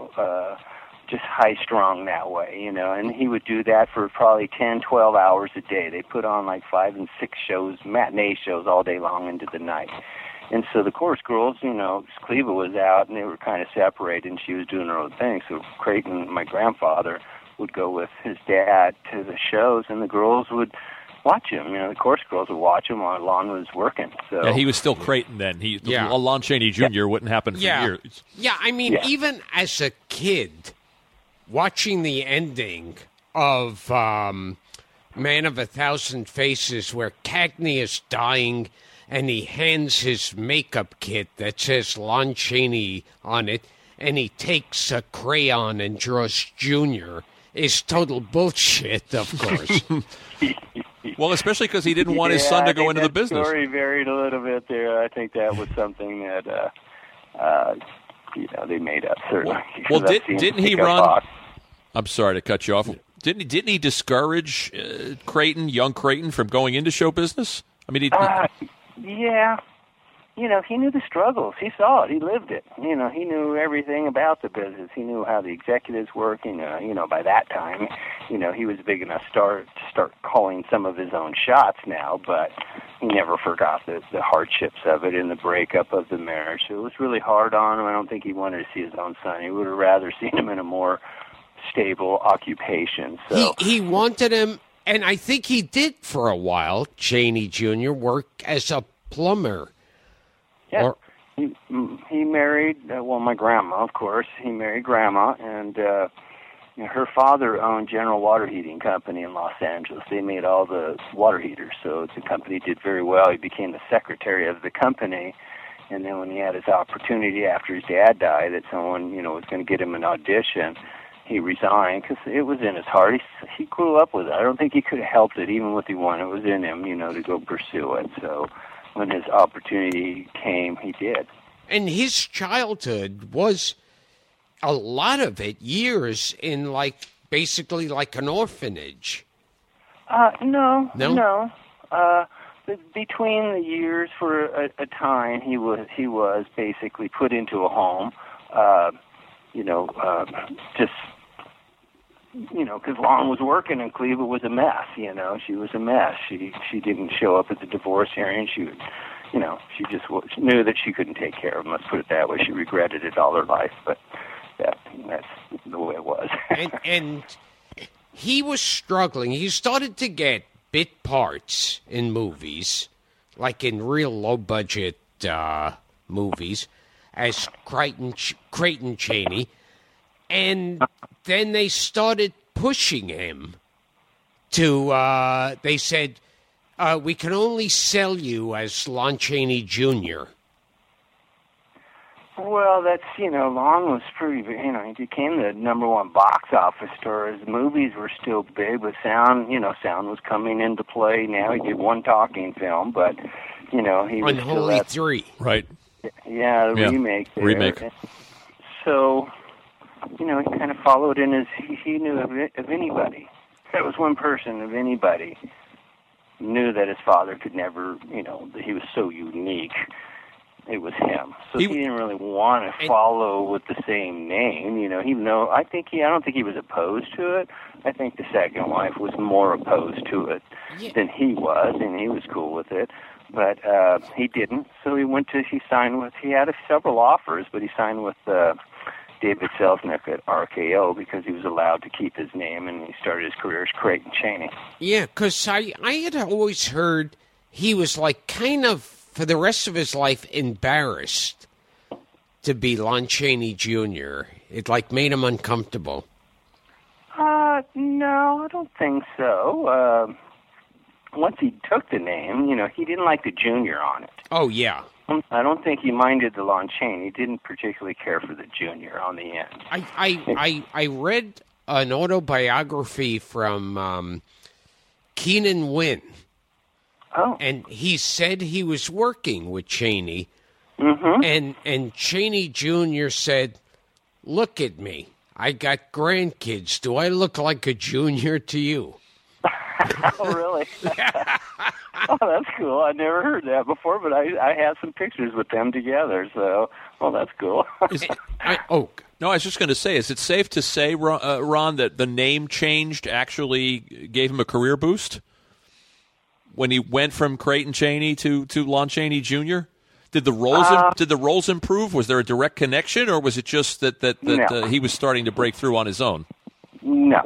just high-strung that way, and he would do that for probably 10, 12 hours a day. They put on like 5 and 6 shows, matinee shows all day long into the night. And so the chorus girls, Cleva was out, and they were kind of separated, and she was doing her own thing. So Creighton, my grandfather, would go with his dad to the shows, and the girls would watch him. The chorus girls would watch him while Lon was working. So yeah, he was still Creighton then. Lon Chaney Jr. wouldn't happen for years. Yeah, I mean, even as a kid, watching the ending of Man of a Thousand Faces, where Cagney is dying, and he hands his makeup kit that says Lon Chaney on it, and he takes a crayon and draws Junior, is total bullshit, of course. Well, especially because he didn't want his son to go into the business. The story varied a little bit there. I think that was something that they made up, certainly. Well, didn't he run? I'm sorry to cut you off. Didn't he discourage young Creighton, from going into show business? I mean, yeah. He knew the struggles. He saw it. He lived it. He knew everything about the business. He knew how the executives work. By that time, he was big enough to start calling some of his own shots now, but he never forgot the hardships of it and the breakup of the marriage. So it was really hard on him. I don't think he wanted to see his own son. He would have rather seen him in a more stable occupation. So he wanted him, and I think he did for a while, Chaney Jr., work as a plumber. Yeah, he married, my grandma, of course. He married Grandma, and her father owned General Water Heating Company in Los Angeles. They made all the water heaters, so the company did very well. He became the secretary of the company, and then when he had his opportunity after his dad died that someone, was going to get him an audition, he resigned because it was in his heart. He grew up with it. I don't think he could have helped it, even with the one. It was in him, to go pursue it, so when his opportunity came, he did. And his childhood was, a lot of it, years in basically like an orphanage. No. Between the years, for a time, he was basically put into a home. Because Lon was working and Cleva was a mess. She was a mess. She didn't show up at the divorce hearing. She just knew that she couldn't take care of him. Let's put it that way. She regretted it all her life, but that's the way it was. and he was struggling. He started to get bit parts in movies, like in real low-budget movies, as Creighton Chaney. And then they started pushing him to, they said, we can only sell you as Lon Chaney Jr. Well, that's, Lon was pretty, he became the #1 box office star. His movies were still big, but sound was coming into play now. He did one talking film, but, he was Unholy 3. Right. Yeah, the remake there. Remake. So, he kind of followed in his, he knew of anybody. That was one person of anybody knew that his father could never, that he was so unique. It was him. So he didn't really want to follow with the same name, even though I don't think he was opposed to it. I think the second wife was more opposed to it than he was, and he was cool with it. But he didn't. So he had several offers, but he signed with David Selznick at RKO because he was allowed to keep his name, and he started his career as Creighton Chaney. Yeah, because I had always heard he was kind of, for the rest of his life, embarrassed to be Lon Chaney Jr. It made him uncomfortable. No, I don't think so. Once he took the name, he didn't like the junior on it. Oh, yeah. I don't think he minded the Lon Chaney. He didn't particularly care for the junior on the end. I read an autobiography from Keenan Wynn. Oh. And he said he was working with Chaney. Mm-hmm. And Chaney Jr. said, "Look at me. I got grandkids. Do I look like a junior to you?" Oh, really? Oh, that's cool. I never heard that before, but I have some pictures with them together, so, that's cool. No, I was just going to say, is it safe to say, Ron, that the name changed actually gave him a career boost? When he went from Creighton Chaney to Lon Chaney Jr.? Did the roles improve? Was there a direct connection, or was it just that no. He was starting to break through on his own? No.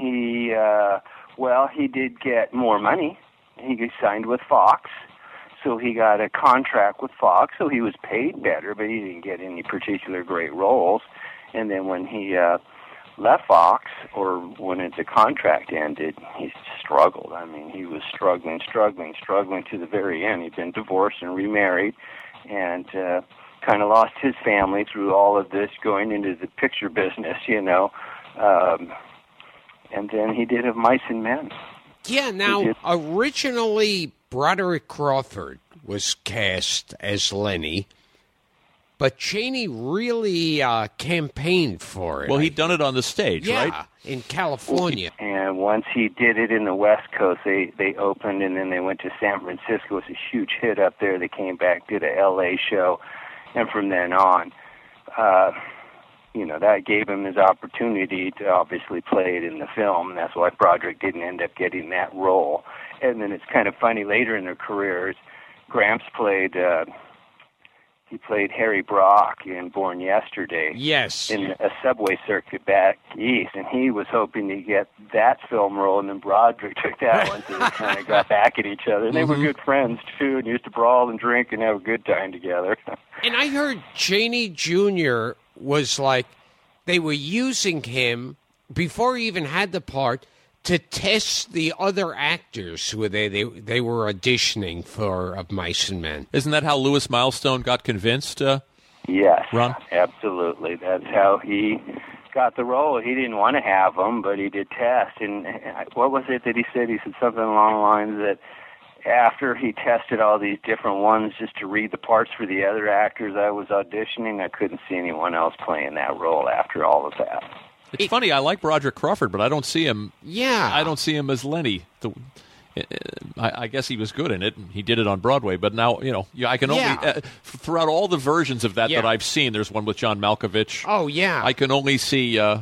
He did get more money. He signed with Fox, so he got a contract with Fox, so he was paid better, but he didn't get any particular great roles. And then when he left Fox, or when the contract ended, he struggled. I mean, he was struggling to the very end. He'd been divorced and remarried, and kind of lost his family through all of this, going into the picture business, And then he did Of Mice and Men. Yeah, now, originally, Broderick Crawford was cast as Lenny, but Chaney really campaigned for it. Well, he'd done it on the stage, right? Yeah, in California. And once he did it in the West Coast, they opened, and then they went to San Francisco. It was a huge hit up there. They came back, did a L.A. show, and from then on, that gave him his opportunity to obviously play it in the film. And that's why Broderick didn't end up getting that role. And then it's kind of funny, later in their careers, Gramps played Harry Brock in Born Yesterday. Yes. In a subway circuit back east, and he was hoping to get that film role, and then Broderick took that one, so they kind of got back at each other. And they were good friends, too, and used to brawl and drink and have a good time together. And I heard Chaney Jr. was like, they were using him, before he even had the part, to test the other actors who they were auditioning for Of Mice and Men. Isn't that how Louis Milestone got convinced? Yes, Ron? Absolutely. That's how he got the role. He didn't want to have him, but he did test. And what was it that he said? He said something along the lines that after he tested all these different ones just to read the parts for the other actors I was auditioning, I couldn't see anyone else playing that role after all of that. It's funny. I like Broderick Crawford, but I don't see him. Yeah, I don't see him as Lenny. I guess he was good in it. He did it on Broadway, but now I can only throughout all the versions of that I've seen. There's one with John Malkovich. Oh yeah, I can only see your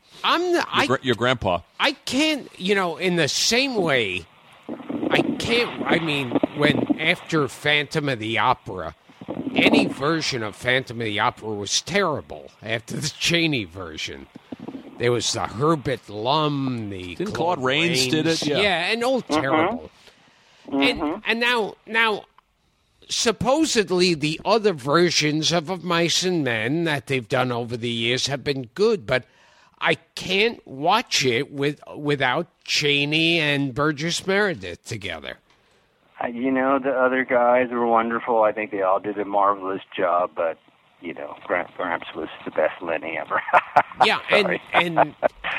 grandpa. I can't. In the same way, I can't. I mean, when after Phantom of the Opera. Any version of Phantom of the Opera was terrible after the Chaney version. There was the Herbert Lum, Didn't Claude Rains did it? Yeah, and all terrible. And now, supposedly the other versions of Mice and Men that they've done over the years have been good, but I can't watch it without Chaney and Burgess Meredith together. The other guys were wonderful. I think they all did a marvelous job, but, Gramps was the best Lenny ever. Yeah, and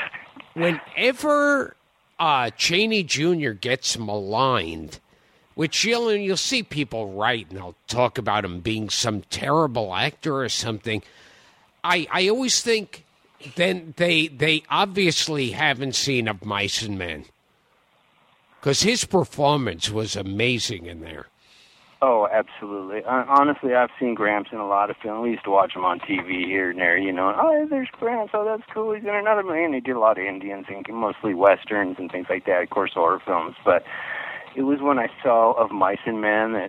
whenever Chaney Jr. gets maligned, which you'll see people write, and they'll talk about him being some terrible actor or something, I always think then they obviously haven't seen Of Mice and Men. Because his performance was amazing in there. Oh, absolutely. Honestly, I've seen Gramps in a lot of films. We used to watch him on TV here and there, Oh, there's Gramps. Oh, that's cool. He's in another movie. And he did a lot of Indians and mostly Westerns and things like that, of course, horror films. But it was when I saw Of Mice and Men that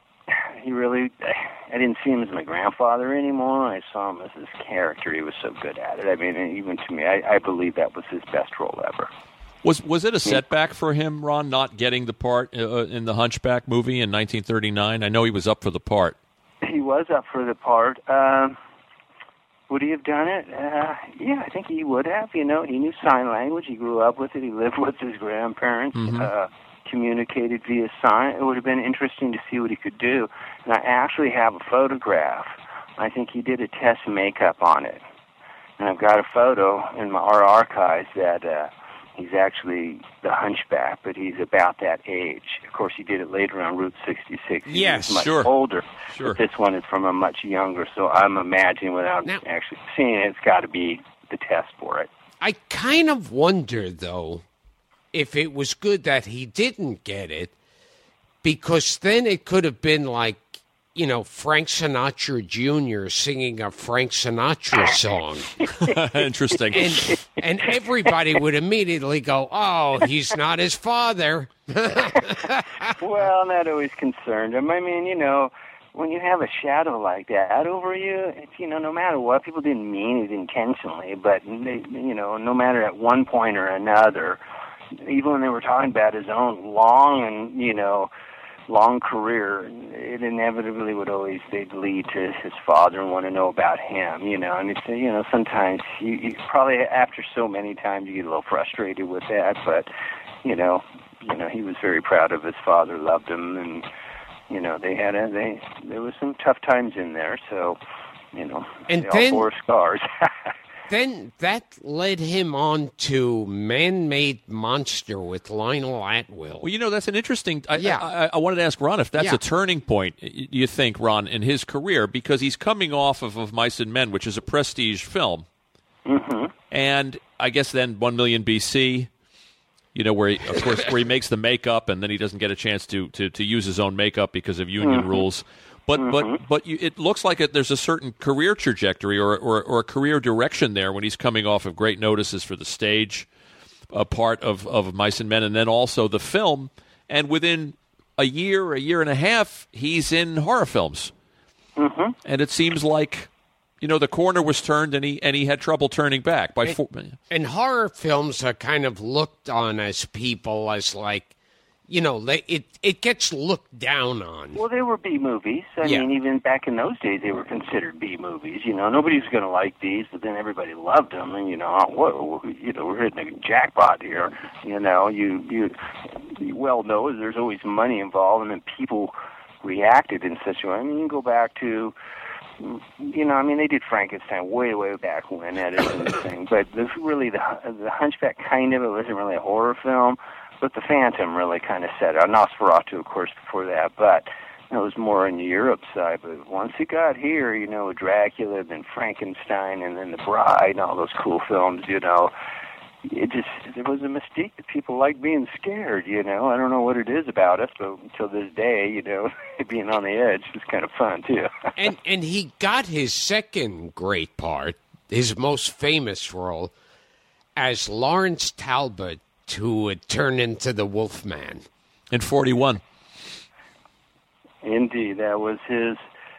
I didn't see him as my grandfather anymore. I saw him as his character. He was so good at it. I mean, even to me, I believe that was his best role ever. Was it a setback for him, Ron, not getting the part in the Hunchback movie in 1939? I know he was up for the part. He was up for the part. Would he have done it? Yeah, I think he would have. He knew sign language. He grew up with it. He lived with his grandparents, communicated via sign. It would have been interesting to see what he could do. And I actually have a photograph. I think he did a test makeup on it. And I've got a photo in our archives that... he's actually the Hunchback, but he's about that age. Of course, he did it later on Route 66. Yes, he's much older. Sure. But this one is from a much younger, so I'm imagining without actually seeing it, it's got to be the test for it. I kind of wonder, though, if it was good that he didn't get it, because then it could have been like, Frank Sinatra Jr. singing a Frank Sinatra song. Interesting. And everybody would immediately go, oh, he's not his father. Well, that always concerned him. I mean, when you have a shadow like that over you, it's, no matter what, people didn't mean it intentionally, but, no matter at one point or another, even when they were talking about his own long career, it inevitably would always they'd lead to his father and want to know about him, and it's, sometimes you probably after so many times you get a little frustrated with that, but, he was very proud of his father, loved him, and, there was some tough times in there, so, and they all bore scars. then that led him on to Man-Made Monster with Lionel Atwill. Well, that's an interesting. I wanted to ask Ron if that's a turning point. You think, Ron, in his career, because he's coming off of Mice and Men, which is a prestige film, and I guess then 1 Million BC. Where he makes the makeup and then he doesn't get a chance to use his own makeup because of union rules. But it looks like there's a certain career trajectory or a career direction there when he's coming off of great notices for the stage part of Mice and Men, and then also the film. And within a year and a half, he's in horror films. And it seems like the corner was turned, and he had trouble turning back. And horror films are kind of looked on as people as like, it gets looked down on. Well, they were B movies. I mean, even back in those days, they were considered B movies. Nobody's going to like these, but then everybody loved them. And we're hitting a jackpot here. You well know there's always money involved, and then people reacted in such a way. I mean, you can go back to. They did Frankenstein way, way back when, that isn't the thing. But this really, the Hunchback kind of, it wasn't really a horror film, but the Phantom really kind of set it. Nosferatu, of course, before that, but it was more on the Europe side. But once it got here, Dracula, then Frankenstein, and then The Bride, and all those cool films, there was a mystique that people like being scared, I don't know what it is about us, but until this day, being on the edge is kind of fun, too. and he got his second great part, his most famous role, as Lawrence Talbot, who would turn into the Wolfman. In 41. Indeed, that was his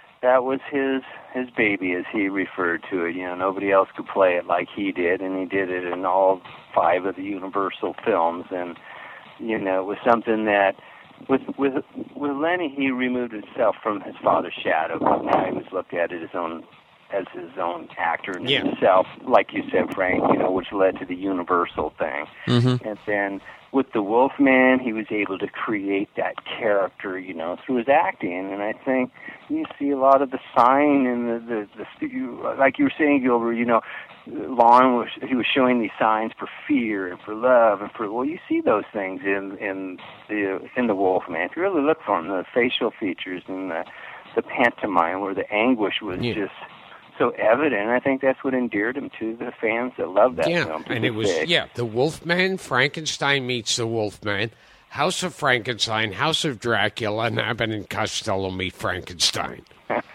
baby, as he referred to it. Nobody else could play it like he did, and he did it in all 5 of the Universal films. And it was something that with Lenny, he removed himself from his father's shadow. But now he was looked at as his own actor in himself, like you said, Frank. Which led to the Universal thing. And then with the Wolfman, he was able to create that character, through his acting. And I think you see a lot of the sign and the like you were saying, Gilbert, Lon he was showing these signs for fear and for love and you see those things in the Wolfman. If you really look for them, the facial features and the pantomime where the anguish was just so evident. I think that's what endeared him to the fans that love that film. And it was the Wolfman, Frankenstein meets the Wolfman, House of Frankenstein, House of Dracula, and Abbott and Costello meet Frankenstein.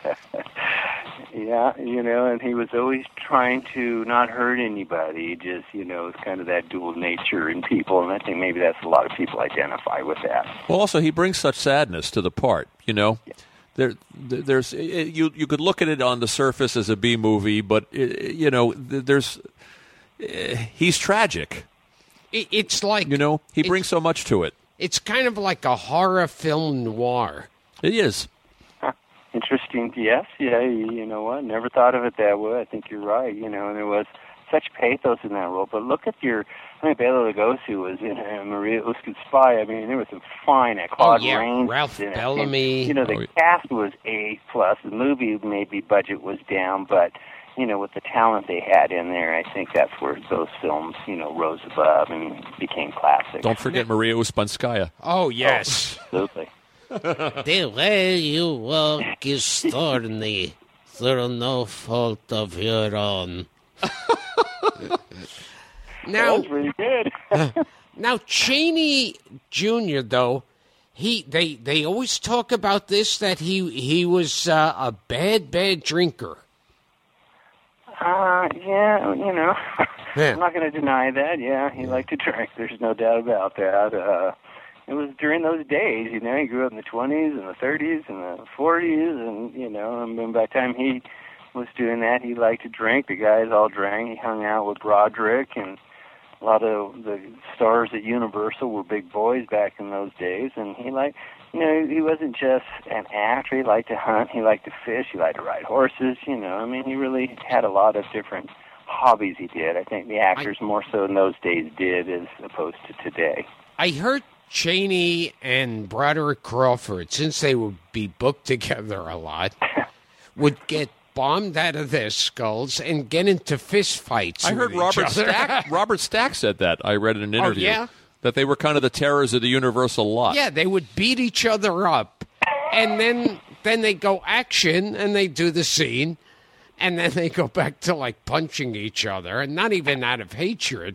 And he was always trying to not hurt anybody. Just, it's kind of that dual nature in people, and I think maybe that's a lot of people identify with that. Well, also, he brings such sadness to the part, There's you could look at it on the surface as a B movie, but there's he's tragic. It's like he brings so much to it. It's kind of like a horror film noir. It is. Interesting. Yes. Yeah. You know what? Never thought of it that way. I think you're right. And there was such pathos in that role. But look at Bela Lugosi was in Maria Usku's Spy. I mean, there was some fine at Claude Rains. Ralph Bellamy. The cast was A+. The movie maybe budget was down, but with the talent they had in there, I think that's where those films, rose above and became classics. Don't forget Maria Uspanskaya. Oh yes, absolutely. The way you walk is thorny, through no fault of your own. Now, that was pretty good. Now, Chaney Jr., though, they always talk about this, that he was a bad drinker. Yeah. I'm not going to deny that. Yeah, he liked to drink. There's no doubt about that. It was during those days, he grew up in the 20s and the 30s and the 40s, and, by the time he was doing that, he liked to drink. The guys all drank. He hung out with Broderick, and a lot of the stars at Universal were big boys back in those days, and he he wasn't just an actor. He liked to hunt. He liked to fish. He liked to ride horses, he really had a lot of different hobbies he did. I think the actors more so in those days did as opposed to today. I heard Chaney and Broderick Crawford, since they would be booked together a lot, would get bombed out of their skulls and get into fist fights. I heard with each other. Robert Stack said that. I read in an interview. yeah? That they were kind of the terrors of the Universal lot. Yeah, they would beat each other up, and then they go action, and they do the scene, and then they go back to, like, punching each other, and not even out of hatred.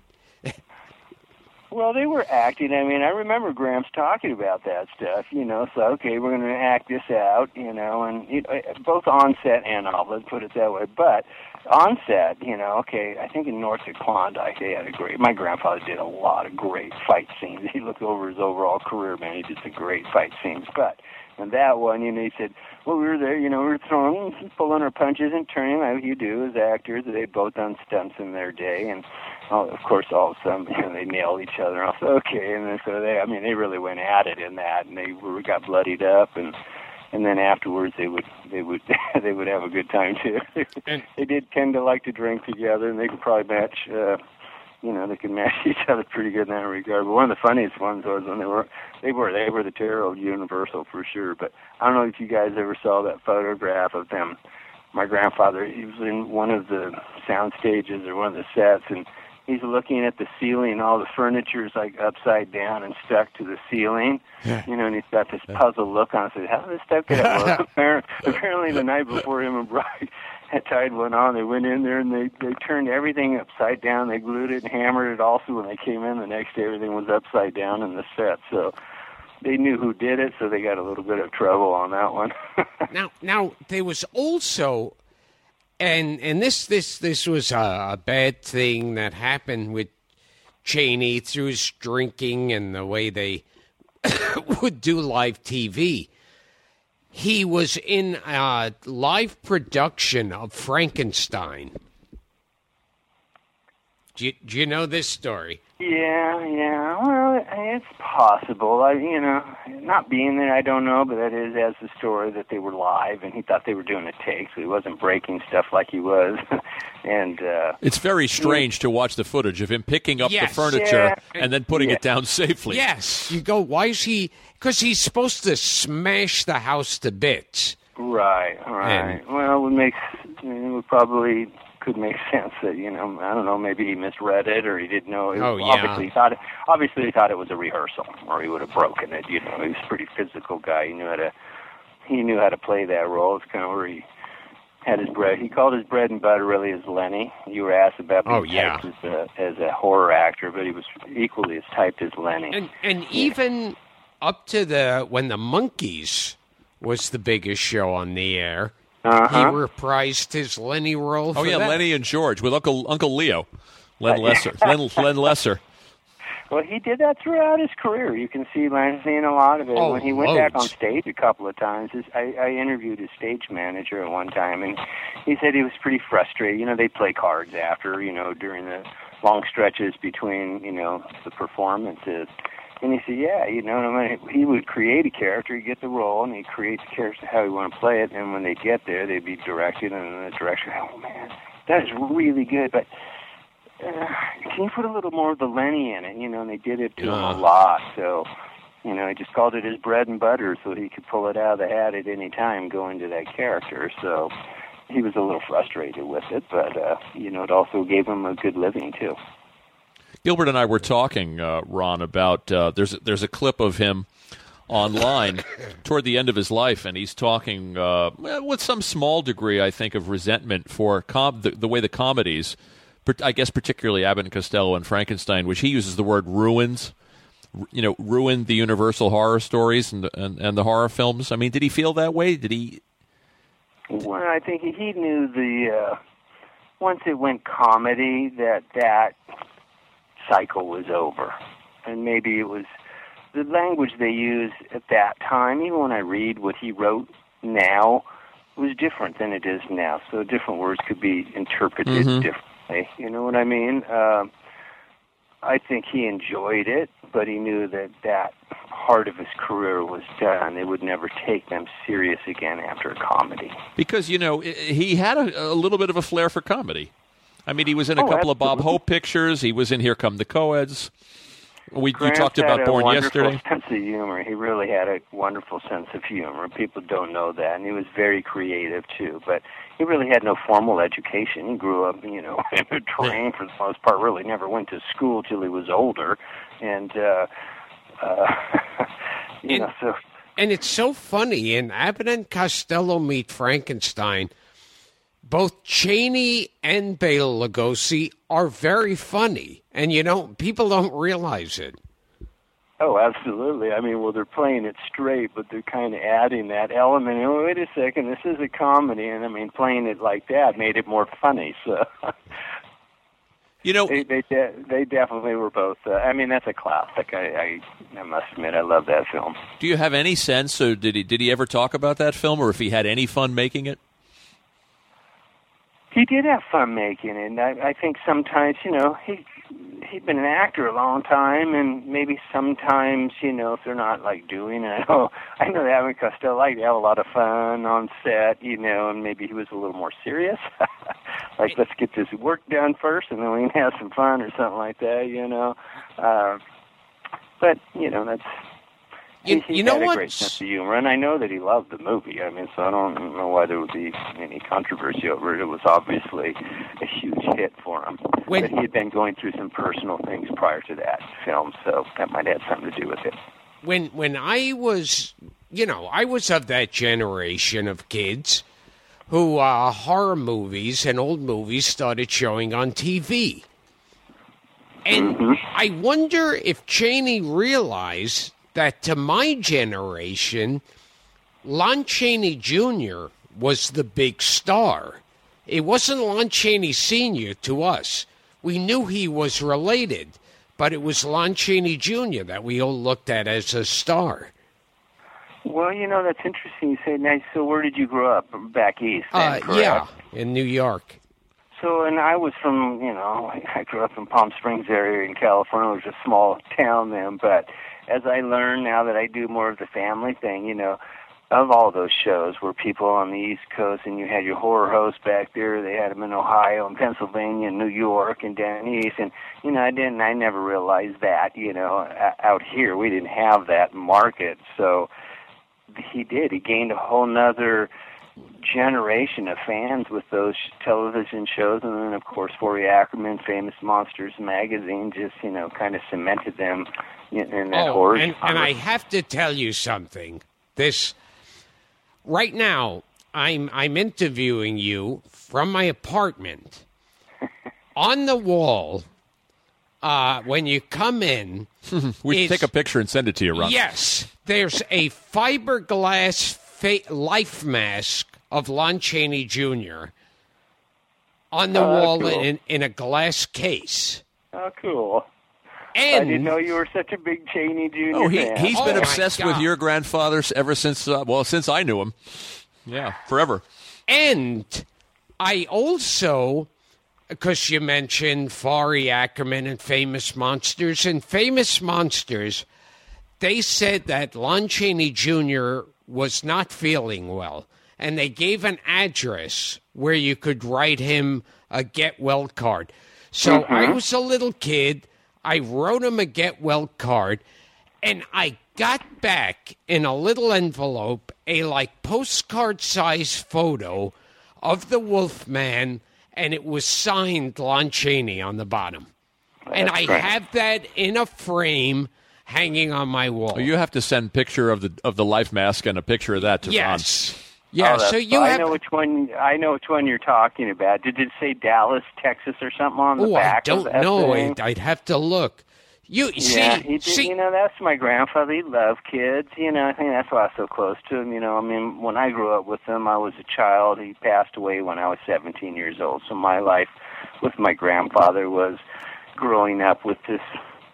Well, they were acting. I mean, I remember Gramps talking about that stuff, so, okay, we're going to act this out, and both on set and off, let's put it that way. But on set, okay, I think in North of Klondike, they had my grandfather did a lot of great fight scenes. He looked over his overall career, man, he did some great fight scenes. But in that one, he said, well, we were there, we were throwing, pulling our punches and turning like you do as actors. They'd both done stunts in their day, and of course, all of a sudden, they nailed each other. I was okay, and then so they really went at it in that, and they got bloodied up, and then afterwards they would they would have a good time too. They did tend to like to drink together, and they could probably match. They could match each other pretty good in that regard. But one of the funniest ones was when they were the terror of Universal for sure. But I don't know if you guys ever saw that photograph of them. My grandfather, he was in one of the sound stages or one of the sets, and he's looking at the ceiling. All the furniture is like upside down and stuck to the ceiling. And he's got this puzzled look on. I said, "How did this stuff get up?" Apparently, the night before him and Brian had tied one on, they went in there and they turned everything upside down. They glued it and hammered it. Also, when they came in the next day, everything was upside down in the set. So they knew who did it. So they got a little bit of trouble on that one. Now there was also. And this was a bad thing that happened with Cheney through his drinking and the way they would do live TV. He was in a live production of Frankenstein. Do you know this story? Yeah. Well, it's possible. Not being there, I don't know, but that is as the story that they were live, and he thought they were doing a take, so he wasn't breaking stuff like he was. And it's very strange to watch the footage of him picking up the furniture and then putting it down safely. Yes. You go, why is he? Because he's supposed to smash the house to bits. Right. Well, it would probably could make sense that, I don't know, maybe he misread it or he didn't know. Obviously he thought it was a rehearsal or he would have broken it. He was a pretty physical guy. He knew how to play that role. It's kind of where he had his bread. He called his bread and butter really as Lenny. You were asked about being typed as a horror actor, but he was equally as typed as Lenny. And even up to when the Monkees was the biggest show on the air, he reprised his Lenny role. Oh, yeah, that. Lenny and George with Uncle Leo, Len Lesser. Len Lesser. Well, he did that throughout his career. You can see Lansing in a lot of it. When he went back on stage a couple of times, I interviewed his stage manager at one time, and he said he was pretty frustrated. They'd play cards after, during the long stretches between, the performances. And he said, he would create a character, he'd get the role, and he'd create the character how he wanted to play it, and when they'd get there, they'd be directed, and the director, oh, man, that is really good, but can you put a little more of the Lenny in it? And they did it to him a lot, so, he just called it his bread and butter so he could pull it out of the hat at any time, go into that character, so he was a little frustrated with it, but, it also gave him a good living, too. Gilbert and I were talking, Ron, about there's a clip of him online toward the end of his life, and he's talking with some small degree, I think, of resentment for the way the comedies, I guess particularly Abbott and Costello and Frankenstein, which he uses the word ruined the Universal horror stories and the horror films. I mean, did he feel that way? Did he? Well, I think he knew once it went comedy that cycle was over, and maybe it was the language they used at that time. Even when I read what he wrote now, was different than it is now. So different words could be interpreted differently. You know what I mean? I think he enjoyed it, but he knew that part of his career was done. They would never take them serious again after a comedy. Because he had a little bit of a flair for comedy. I mean, he was in a couple of Bob Hope pictures. He was in Here Come the Coeds. You talked about Born Yesterday. He had a wonderful sense of humor. He really had a wonderful sense of humor. People don't know that, and he was very creative too. But he really had no formal education. He grew up, in a train for the most part. Really, never went to school till he was older, and so. And it's so funny. In Abbott and Costello Meet Frankenstein, both Chaney and Bela Lugosi are very funny, and people don't realize it. Oh, absolutely. I mean, they're playing it straight, but they're kind of adding that element. Oh, wait a second, this is a comedy, and I mean, playing it like that made it more funny. So, they definitely were both. That's a classic. I must admit, I love that film. Do you have any sense, or did he ever talk about that film, or if he had any fun making it? He did have fun making it, and I think sometimes, he'd been an actor a long time, and maybe sometimes, if they're not, doing it, I know that Abbott and Costello liked to have a lot of fun on set, and maybe he was a little more serious. Let's get this work done first, and then we can have some fun or something like that, But, that's... He had a great sense of humor, and I know that he loved the movie. I mean, so I don't know why there would be any controversy over it. It was obviously a huge hit for him. But he had been going through some personal things prior to that film, so that might have something to do with it. When I was, I was of that generation of kids who horror movies and old movies started showing on TV. And I wonder if Chaney realized that to my generation, Lon Chaney Jr. was the big star. It wasn't Lon Chaney Sr. to us. We knew he was related, but it was Lon Chaney Jr. that we all looked at as a star. Well, that's interesting you say. Now, so where did you grow up? Back east, then, correct? Yeah, in New York. So, and I was from, I grew up in Palm Springs area in California. It was a small town then, but as I learn now that I do more of the family thing, of all those shows were people on the East Coast, and you had your horror hosts back there. They had them in Ohio and Pennsylvania and New York and down east. And, I never realized that, out here we didn't have that market. So he gained a whole nother generation of fans with those television shows. And then, of course, Forey Ackerman, Famous Monsters magazine just, kind of cemented them in that horror. And I have to tell you something. Right now, I'm interviewing you from my apartment. On the wall, when you come in, we should take a picture and send it to you, Ron. Yes, there's a fiberglass life mask of Lon Chaney Jr. on the wall cool. in a glass case. Oh, cool. And I didn't know you were such a big Chaney Jr. fan. He's been obsessed with your grandfather ever since, since I knew him. Yeah, forever. And I also, because you mentioned Forey Ackerman and Famous Monsters, and Famous Monsters, they said that Lon Chaney Jr. was not feeling well, and they gave an address where you could write him a get well card. So I was a little kid. I wrote him a get well card, and I got back in a little envelope a postcard-sized photo of the Wolfman, and it was signed Lon Chaney on the bottom. And I have that in a frame hanging on my wall. Oh, you have to send a picture of the life mask and a picture of that to Ron. Yes. Yeah, so you have... I know which one you're talking about. Did it say Dallas, Texas or something on the back? I don't know. I'd have to look. That's my grandfather. He loved kids. I think that's why I was so close to him. When I grew up with him, I was a child. He passed away when I was 17 years old. So my life with my grandfather was growing up with this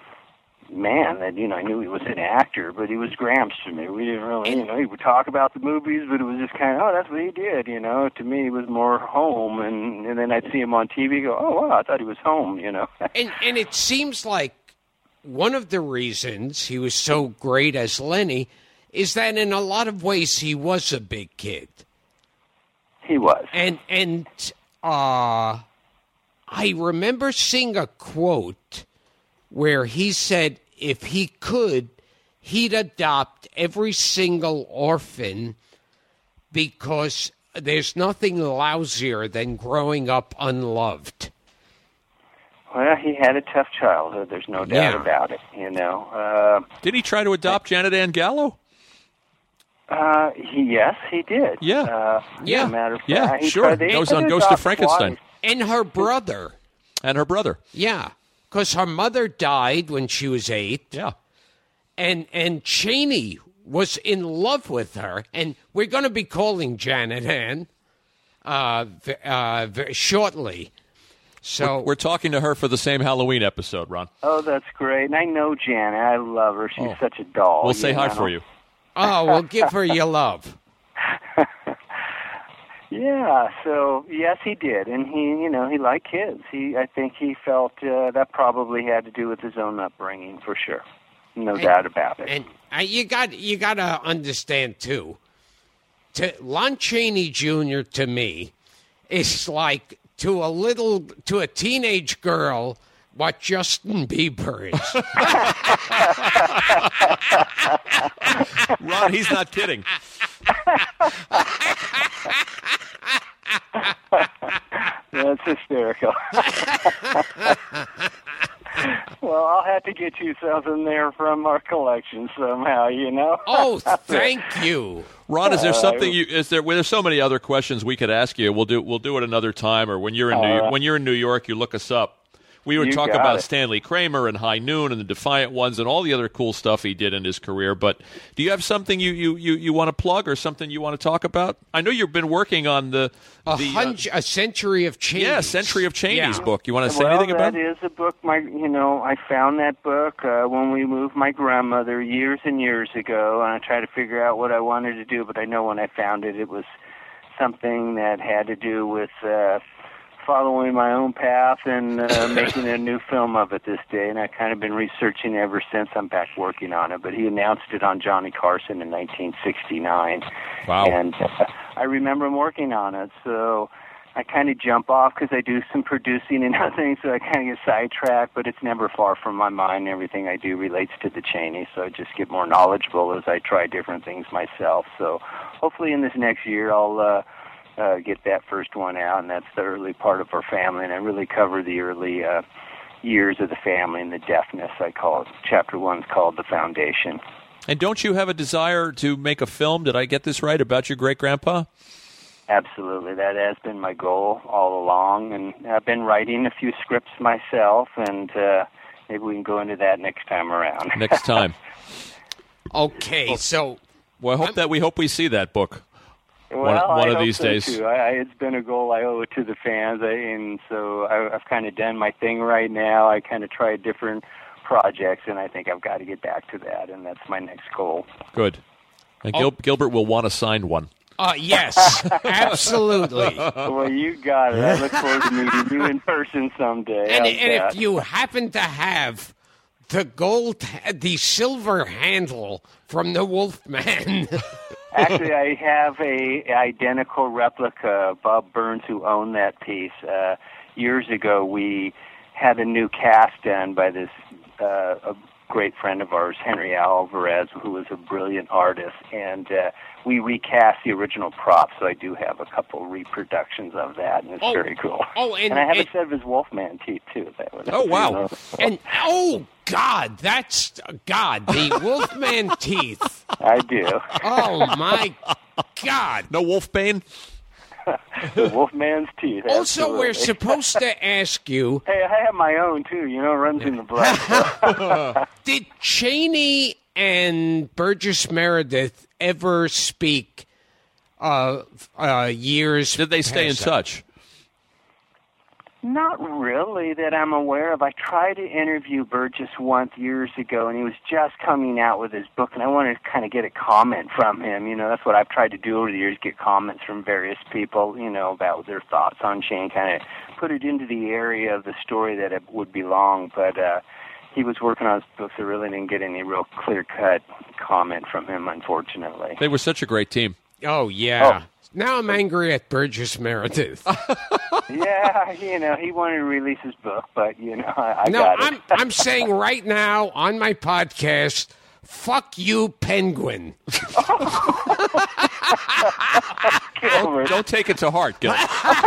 man that, I knew he was an actor, but he was Gramps to me. We didn't really, he would talk about the movies, but it was just kind of, that's what he did, To me, it was more home, and then I'd see him on TV, go, oh, wow, I thought he was home, And it seems like one of the reasons he was so great as Lenny is that in a lot of ways he was a big kid. He was. And I remember seeing a quote where he said if he could, he'd adopt every single orphan because there's nothing lousier than growing up unloved. Well, he had a tough childhood. There's no doubt about it, Did he try to adopt Janet Ann Gallo? Yes, he did. Yeah. As a matter of fact, Yeah, he sure. tried- Goes they on did Ghost of adopt Frankenstein. twice. And her brother. And her brother. Yeah, because her mother died when she was 8. Yeah. And Cheney was in love with her. And we're going to be calling Janet Ann shortly. So We're talking to her for the same Halloween episode, Ron. Oh, that's great. And I know Janet. I love her. She's such a doll. We'll say hi know? for you. we'll give her your love. Yeah, so yes, he did, and he liked kids. I think he felt that probably had to do with his own upbringing, for sure, no doubt about it. And you got to understand too. Lon Chaney Jr. to me is like to a teenage girl what Justin Bieber is. Ron, he's not kidding. That's hysterical. Well, I'll have to get you something there from our collection somehow, Oh, thank you. Ron, is there something there's so many other questions we could ask you. We'll do it another time, or when you're in New York, you look us up. We would talk about Stanley Kramer and High Noon and the Defiant Ones and all the other cool stuff he did in his career. But do you have something you want to plug or something you want to talk about? I know you've been working on a Century of Cheney's. Yeah, Century of Cheney's book. You want to say anything about it? That is a book. I found that book when we moved my grandmother years and years ago, and I tried to figure out what I wanted to do. But I know when I found it, it was something that had to do with following my own path and making a new film of it this day, and I've kind of been researching ever since. I'm back working on it, but he announced it on Johnny Carson in 1969. Wow. And I remember him working on it, so I kind of jump off because I do some producing and other things, so I kind of get sidetracked, but it's never far from my mind. Everything I do relates to the Cheney, so I just get more knowledgeable as I try different things myself. So hopefully in this next year I'll get that first one out, and that's the early part of our family, and I really cover the early years of the family and the deafness. I call it. Chapter 1 is called The Foundation. And don't you have a desire to make a film, did I get this right, about your great-grandpa? Absolutely. That has been my goal all along, and I've been writing a few scripts myself, and maybe we can go into that next time around. Next time. Okay, so... Well, we hope we see that book. Well, one I of hope these so days. Too. It's been a goal I owe it to the fans, and so I've kind of done my thing right now. I kind of tried different projects, and I think I've got to get back to that, and that's my next goal. Good. And Gilbert will want a signed one. Yes, absolutely. Well, you got it. I look forward to meeting you in person someday. And if you happen to have the silver handle from the Wolfman... Actually, I have a identical replica. Bob Burns, who owned that piece, years ago, we had a new cast done by this a great friend of ours, Henry Alvarez, who was a brilliant artist, and we recast the original props. So I do have a couple reproductions of that, and it's very cool. Oh, and I have a set of his Wolfman teeth too. Wow! And God, the Wolfman teeth. I do. Oh my God! No Wolfbane? The Wolfman's teeth. Also, absolutely. we're supposed to ask you. Hey, I have my own too. It runs in the blood. Did Cheney and Burgess Meredith ever speak years? Did they stay in touch? Not really that I'm aware of. I tried to interview Burgess once years ago, and he was just coming out with his book, and I wanted to kind of get a comment from him. That's what I've tried to do over the years, get comments from various people, about their thoughts on Shane, kind of put it into the area of the story that it would belong. But he was working on his book, so I really didn't get any real clear-cut comment from him, unfortunately. They were such a great team. Oh, yeah. Now I'm angry at Burgess Meredith. Yeah, he wanted to release his book, but I got it. I'm saying right now on my podcast, fuck you, Penguin. Don't take it to heart, Gil.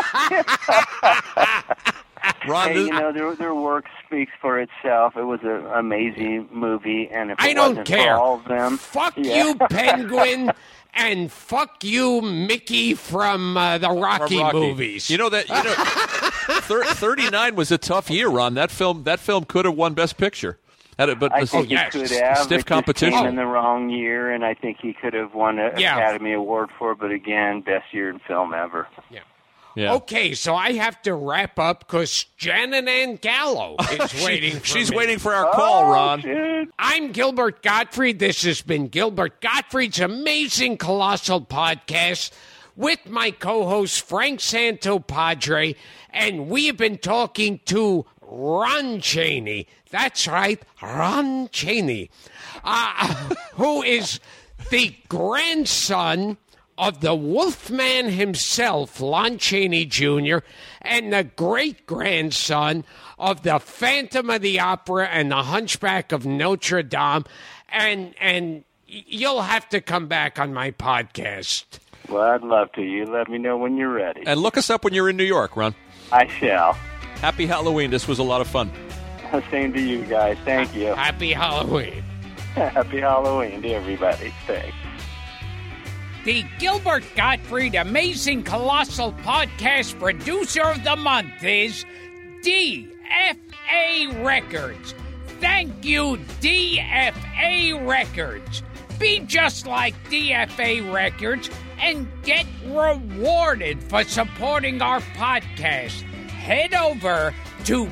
Ron, hey, their work speaks for itself. It was an amazing movie, and if I it don't wasn't care. for all of them, Fuck you, Penguin, and fuck you, Mickey from the Rocky movies. 39 was a tough year, Ron. That film could have won Best Picture. I think he could have. Stiff it competition. Just came in the wrong year, and I think he could have won an Academy Award for it. But again, best year in film ever. Yeah. Yeah. Okay, so I have to wrap up because Janet Ann Gallo is waiting for She's me. waiting for our call, Ron. Shit. I'm Gilbert Gottfried. This has been Gilbert Gottfried's Amazing Colossal Podcast with my co-host Frank Santopadre, and we have been talking to Ron Chaney. That's right, Ron Chaney, who is the grandson of the Wolfman himself, Lon Chaney Jr., and the great-grandson of the Phantom of the Opera and the Hunchback of Notre Dame. And you'll have to come back on my podcast. Well, I'd love to. You let me know when you're ready. And look us up when you're in New York, Ron. I shall. Happy Halloween. This was a lot of fun. Same to you guys. Thank you. Happy Halloween. Happy Halloween to everybody. Thanks. The Gilbert Gottfried Amazing Colossal Podcast Producer of the Month is DFA Records. Thank you, DFA Records. Be just like DFA Records and get rewarded for supporting our podcast. Head over to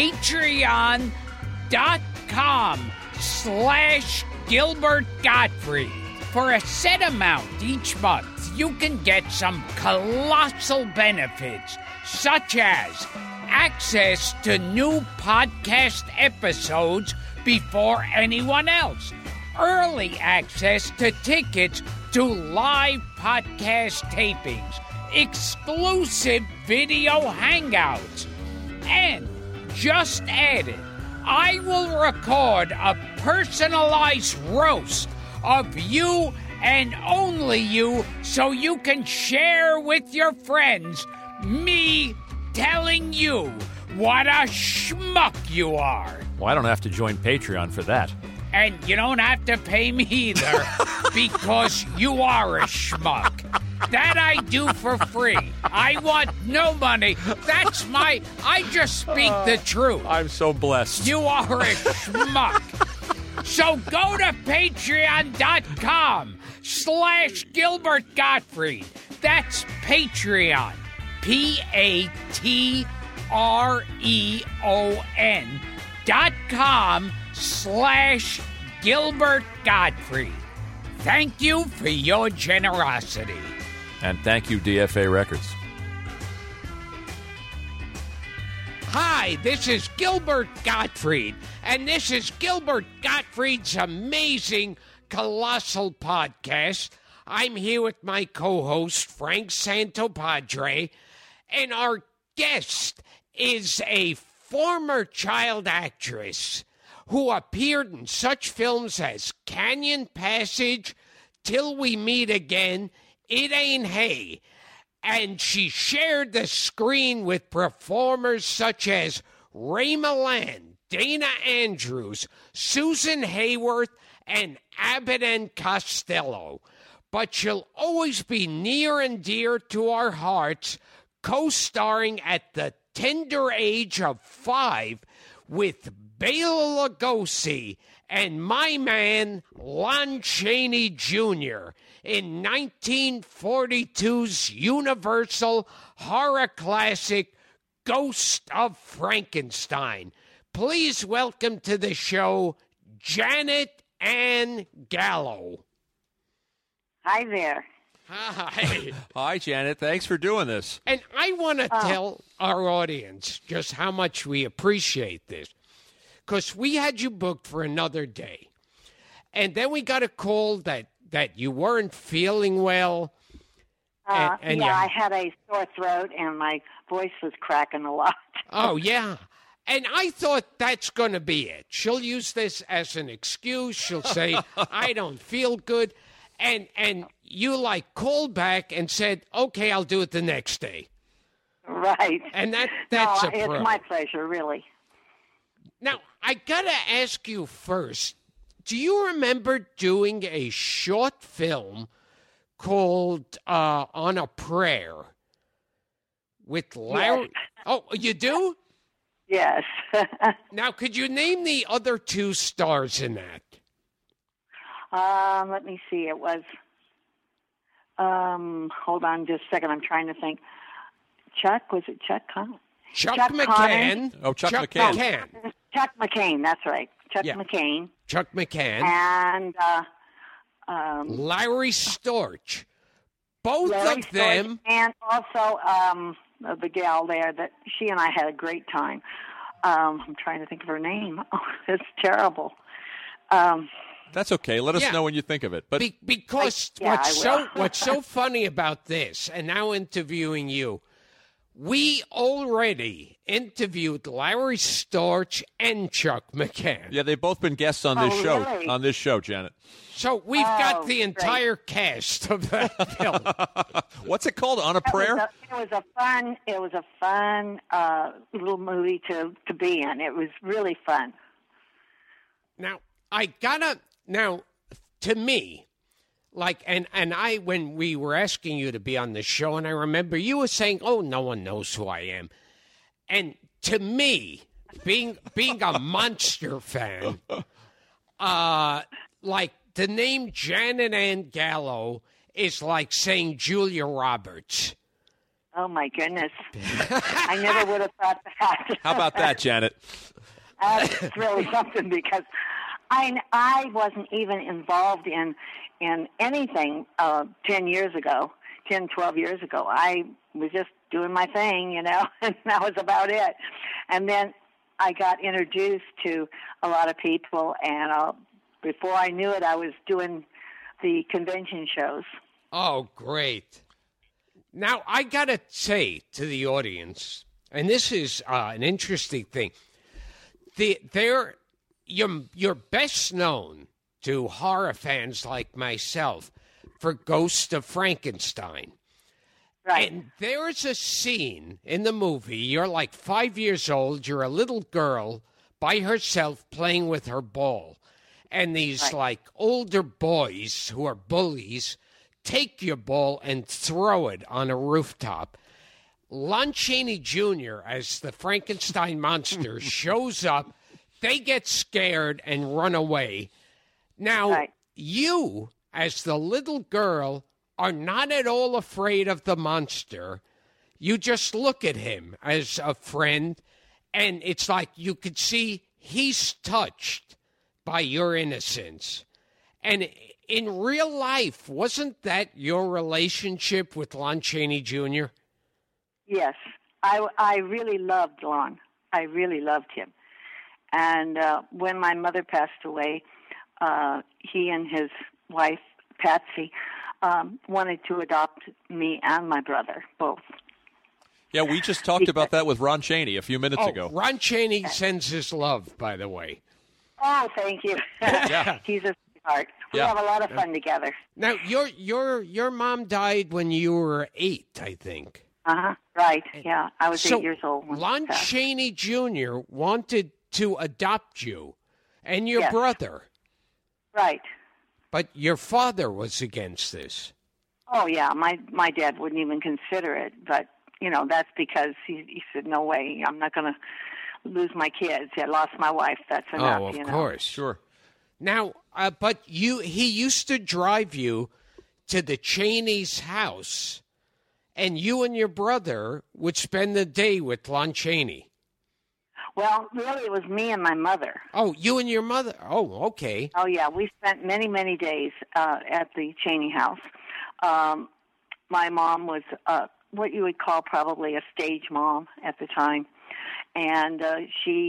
patreon.com/Gilbert Gottfried. For a set amount each month, you can get some colossal benefits, such as access to new podcast episodes before anyone else, early access to tickets to live podcast tapings, exclusive video hangouts, and just added, I will record a personalized roast of you and only you so you can share with your friends me telling you what a schmuck you are. Well, I don't have to join Patreon for that. And you don't have to pay me either because you are a schmuck. That I do for free. I want no money. I just speak the truth. I'm so blessed. You are a schmuck. So go to patreon.com/Gilbert Gottfried. That's Patreon. patreon.com/Gilbert Gottfried. Thank you for your generosity. And thank you, DFA Records. Hi, this is Gilbert Gottfried, and this is Gilbert Gottfried's Amazing Colossal Podcast. I'm here with my co-host, Frank Santopadre, and our guest is a former child actress who appeared in such films as Canyon Passage, Till We Meet Again, It Ain't Hay, and she shared the screen with performers such as Ray Milland, Dana Andrews, Susan Hayworth, and Abbott and Costello. But she'll always be near and dear to our hearts, co-starring at the tender age of 5 with Bela Lugosi and my man Lon Chaney Jr. in 1942's Universal horror classic Ghost of Frankenstein. Please welcome to the show Janet Ann Gallo. Hi there. Hi. Hi, Janet. Thanks for doing this. And I want to tell our audience just how much we appreciate this. Because we had you booked for another day. And then we got a call that you weren't feeling well. And yeah, I had a sore throat and my voice was cracking a lot. Oh, yeah. And I thought that's going to be it. She'll use this as an excuse. She'll say, I don't feel good. And you called back and said, okay, I'll do it the next day. Right. And that's a pro. It's my pleasure, really. Now, I got to ask you first, do you remember doing a short film called On a Prayer with Larry? Yes. Oh, you do? Yes. Now, could you name the other two stars in that? Let me see. It was, hold on just a second. I'm trying to think. Was it Chuck Connor? Chuck McCann. Oh, Chuck McCann. Chuck McCain, that's right. Chuck Yeah. McCain. Chuck McCann. And Larry Storch. Both Larry of them. Storch, and also the gal there, that she and I had a great time. I'm trying to think of her name. Oh, it's terrible. That's okay. Let us know when you think of it. But Because what's so funny about this, and now interviewing you, we already interviewed Larry Storch and Chuck McCann. yeah, they've both been guests on this show. really? On this show, Janet. So we've got the great. entire cast of that film. What's it called? On a Prayer? It was a fun little movie to be in. It was really fun. Now, to me, and I, when we were asking you to be on the show, and I remember you were saying, oh, no one knows who I am. And to me, being a Monster fan, the name Janet Ann Gallo is like saying Julia Roberts. Oh, my goodness. I never would have thought that. How about that, Janet? That's really something, because I wasn't even involved in anything 12 years ago. I was just doing my thing, and that was about it. And then I got introduced to a lot of people, and before I knew it, I was doing the convention shows. Oh, great. Now, I got to say to the audience, and this is an interesting thing, you're best known to horror fans like myself for Ghost of Frankenstein. Right. And there's a scene in the movie, you're like 5 years old, you're a little girl by herself playing with her ball. And these older boys who are bullies take your ball and throw it on a rooftop. Lon Chaney Jr., as the Frankenstein monster, shows up. They get scared and run away. Now, you, as the little girl, are not at all afraid of the monster. You just look at him as a friend, and it's like you could see he's touched by your innocence. And in real life, wasn't that your relationship with Lon Chaney Jr.? Yes. I really loved Lon. I really loved him. And when my mother passed away, he and his wife, Patsy, wanted to adopt me and my brother, both. Yeah, we just talked about that with Ron Chaney a few minutes ago. Ron Chaney sends his love, by the way. Oh, thank you. Yeah. He's a sweetheart. We have a lot of fun together. Now, your mom died when you were 8, I think. Uh-huh. Right. Yeah, I was 8 years old. Lon Chaney Jr. wanted to adopt you and your brother. Right. But your father was against this. Oh, yeah. My dad wouldn't even consider it. But, that's because he said, no way, I'm not going to lose my kids. I lost my wife. That's enough. Oh, of course. Sure. Now, but he used to drive you to the Chaney's house, and you and your brother would spend the day with Lon Chaney. Well, really, it was me and my mother. Oh, you and your mother. Oh, okay. Oh, yeah. We spent many, many days at the Chaney house. My mom was what you would call probably a stage mom at the time. And she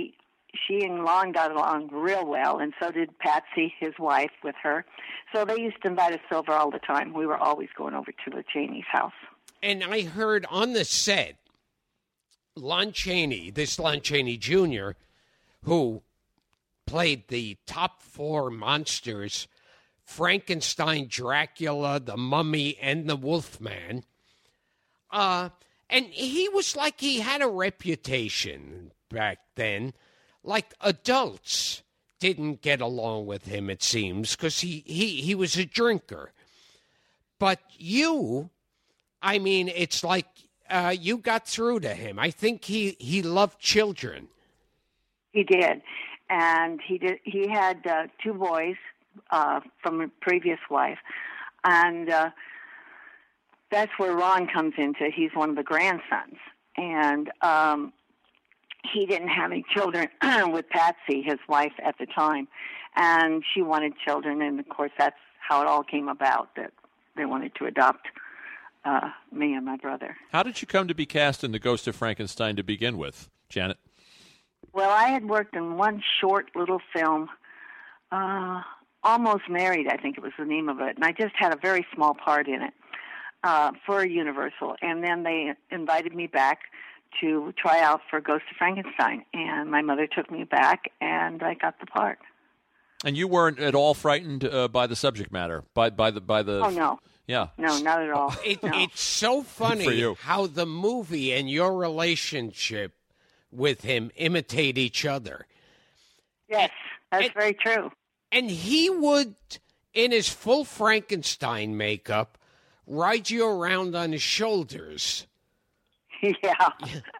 she and Lon got along real well, and so did Patsy, his wife, with her. So they used to invite us over all the time. We were always going over to the Chaney's house. And I heard on the set, Lon Chaney, this Lon Chaney Jr., who played the top 4 monsters, Frankenstein, Dracula, the Mummy, and the Wolfman. And he was like, he had a reputation back then. Like adults didn't get along with him, it seems, because he was a drinker. But you, I mean, it's like you got through to him. I think he loved children. He did. And he had 2 boys from a previous wife. And that's where Ron comes into. He's one of the grandsons. And he didn't have any children with Patsy, his wife at the time. And she wanted children. And, of course, that's how it all came about, that they wanted to adopt me and my brother. How did you come to be cast in The Ghost of Frankenstein to begin with, Janet? Well, I had worked in one short little film, Almost Married, I think it was the name of it, and I just had a very small part in it for Universal. And then they invited me back to try out for Ghost of Frankenstein, and my mother took me back, and I got the part. And you weren't at all frightened by the subject matter, by the. Oh no. Yeah. No, not at all. It's so funny how the movie and your relationship with him imitate each other. Yes, that's very true. And he would, in his full Frankenstein makeup, ride you around on his shoulders. Yeah.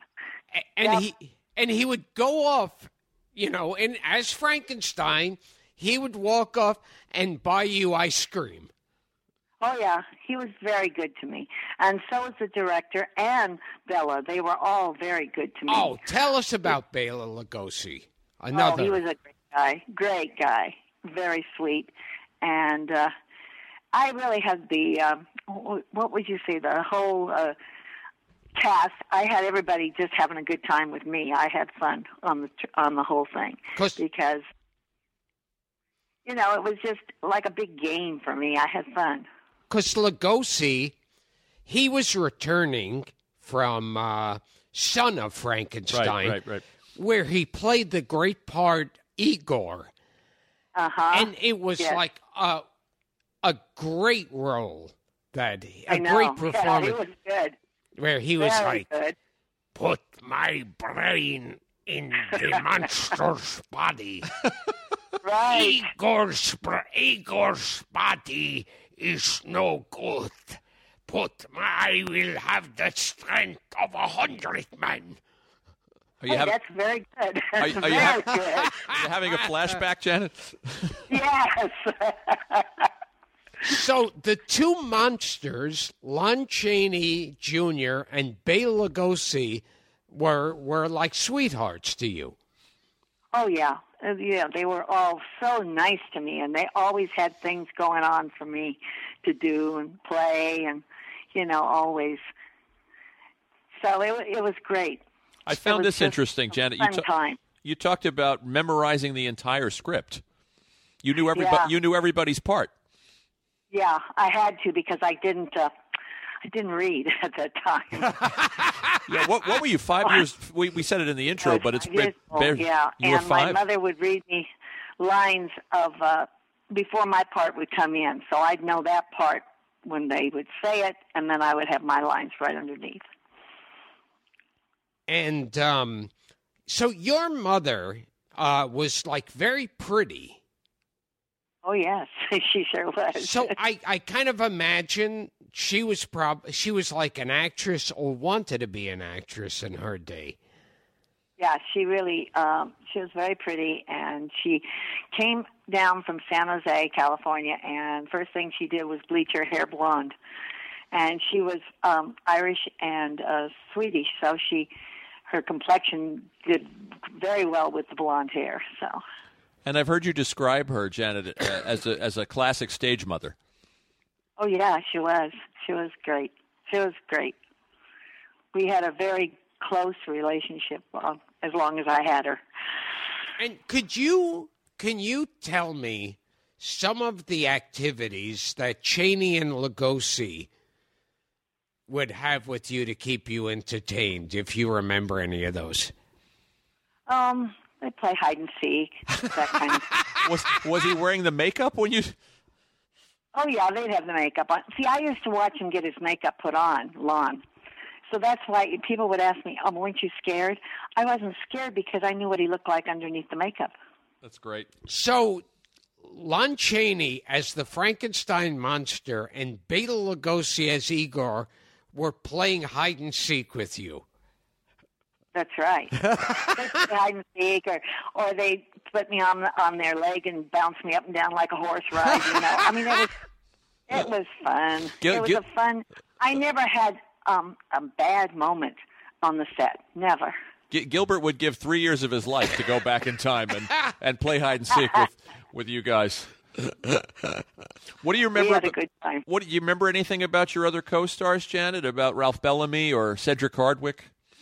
And he would go off, and as Frankenstein, he would walk off and buy you ice cream. Oh, yeah. He was very good to me. And so was the director and Bela. They were all very good to me. Oh, tell us about Bela Lugosi. Oh, he was a great guy. Great guy. Very sweet. And I really had the, what would you say, the whole cast. I had everybody just having a good time with me. I had fun on the whole thing. Because, it was just like a big game for me. I had fun. Because Lugosi, he was returning from Son of Frankenstein, right. where he played the great part Igor. Uh-huh. And it was like a great role, great performance. Yeah, he was good. Where he was very good. Put my brain in the monster's body. Right. Igor's body is no good, but I will have the strength of 100 men. That's very good. That's are very you good. Are you having a flashback, Janet? Yes. So the 2 monsters, Lon Chaney Jr. and Bela Lugosi, were like sweethearts to you. Oh, yeah. Yeah, they were all so nice to me, and they always had things going on for me to do and play, and, always. So it was great. I found this interesting, Janet. You talked about memorizing the entire script. You knew everybody. Yeah. You knew everybody's part. Yeah, I had to because I didn't read at that time. Yeah, what were you, 5 years? We said it in the intro, but it's yeah. You were 5. My mother would read me lines of before my part would come in, so I'd know that part when they would say it, and then I would have my lines right underneath. And so your mother was like very pretty. Oh yes, she sure was. So I kind of imagine she was like an actress or wanted to be an actress in her day. Yeah, she really she was very pretty, and she came down from San Jose, California, and first thing she did was bleach her hair blonde. And she was Irish and Swedish, so her complexion did very well with the blonde hair. So. And I've heard you describe her, Janet, as a classic stage mother. Oh yeah, she was. She was great. She was great. We had a very close relationship as long as I had her. And can you tell me some of the activities that Cheney and Lugosi would have with you to keep you entertained, if you remember any of those? They play hide and seek, that kind of. Was he wearing the makeup when you? Oh yeah, they'd have the makeup on. See, I used to watch him get his makeup put on, Lon. So that's why people would ask me, "Oh, weren't you scared?" I wasn't scared because I knew what he looked like underneath the makeup. That's great. So, Lon Chaney as the Frankenstein monster and Bela Lugosi as Igor were playing hide and seek with you. That's right. They play hide and seek, or they put me on their leg and bounce me up and down like a horse ride. I mean, it was fun. It was a fun. I never had a bad moment on the set. Never. Gilbert would give 3 years of his life to go back in time and play hide and seek with you guys. What do you remember? We had a good time. What do you remember anything about your other co-stars, Janet? About Ralph Bellamy or Cedric Hardwicke?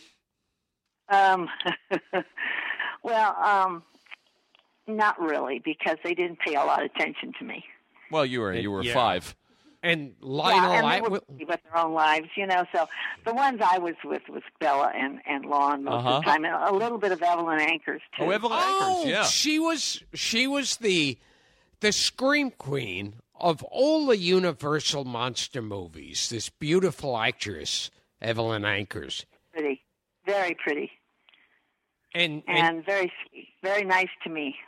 Well, not really, because they didn't pay a lot of attention to me. Well, you were 5. And Lionel, and they were busy with their own lives, So the ones I was with was Bella and Lon most of the time, and a little bit of Evelyn Ankers too. Oh, Evelyn Ankers, yeah. She was the scream queen of all the Universal monster movies. This beautiful actress, Evelyn Ankers. Pretty, very pretty, and very sweet, very nice to me.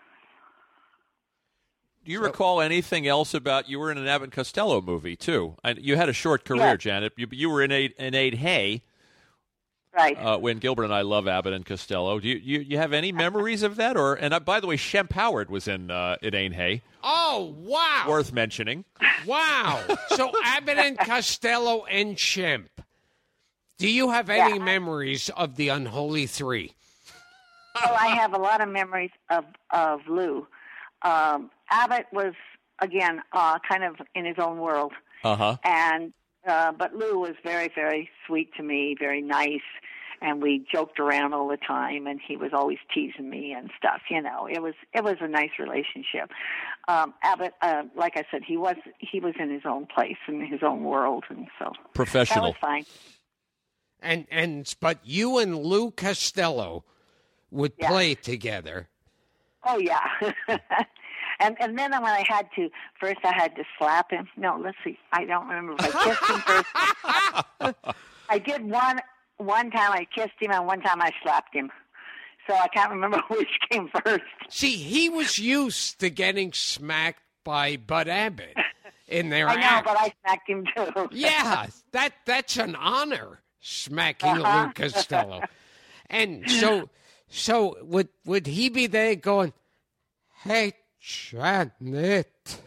Do you recall anything else about? You were in an Abbott and Costello movie too. You had a short career, yes. Janet. You were in Aid Hay, right? When Gilbert and I love Abbott and Costello. Do you have any memories of that? By the way, Shemp Howard was in Aid Hay. Oh wow! Worth mentioning. Wow. So Abbott and Costello and Shemp. Do you have any memories of the Unholy Three? Well, I have a lot of memories of Lou. Abbott was, again, kind of in his own world. And but Lou was very, very sweet to me, very nice, and we joked around all the time, and he was always teasing me and stuff. It was a nice relationship. Abbott, like I said, he was in his own place, in his own world, and so professional. That was fine. But you and Lou Costello would play together. Oh yeah. And then when I had to slap him. No, let's see. I don't remember if I kissed him first. I did one time I kissed him and one time I slapped him. So I can't remember which came first. See, he was used to getting smacked by Bud Abbott in their I know, act. but I smacked him too. Yeah, that's an honor, smacking Lou Costello. And so would he be there going, "Hey, Janet,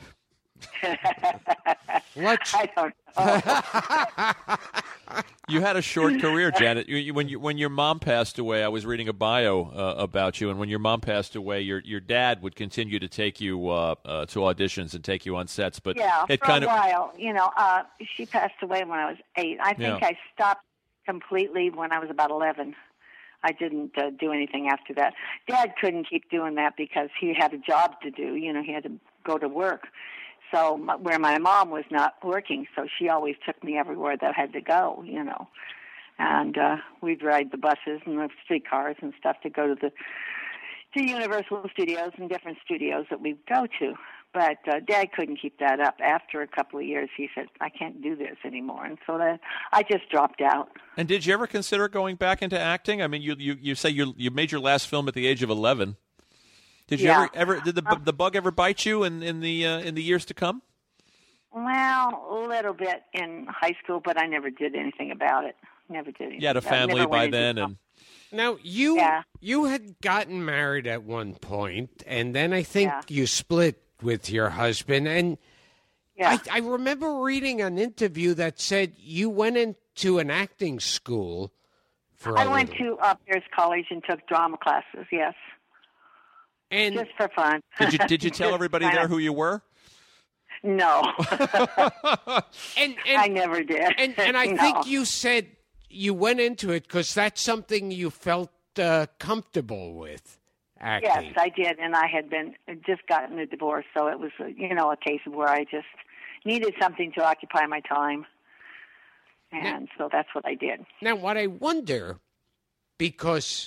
I don't know." You had a short career, Janet. When your mom passed away, I was reading a bio about you, and when your mom passed away, your dad would continue to take you to auditions and take you on sets. But for a while, she passed away when I was 8. I think I stopped completely when I was about 11. I didn't do anything after that. Dad couldn't keep doing that because he had a job to do. He had to go to work. So where my mom was not working, so she always took me everywhere that I had to go, And we'd ride the buses and the streetcars and stuff to go to Universal Studios and different studios that we'd go to. But Dad couldn't keep that up. After a couple of years, he said, "I can't do this anymore." And so I just dropped out. And did you ever consider going back into acting? I mean, you say you made your last film at the age of 11. Did you ever did the bug ever bite you in the years to come? Well, a little bit in high school, but I never did anything about it. Never did anything. You had a family by then, and now you had gotten married at one point, and then I think you split with your husband. And I remember reading an interview that said you went into an acting school. I went to Pierce College and took drama classes. Yes. And just for fun. Did you tell everybody there who you were? No. and I never did. And I think you said you went into it because that's something you felt comfortable with, acting. Yes, I did, and I had just gotten a divorce, so it was a case of where I just needed something to occupy my time, and so that's what I did. Now, what I wonder, because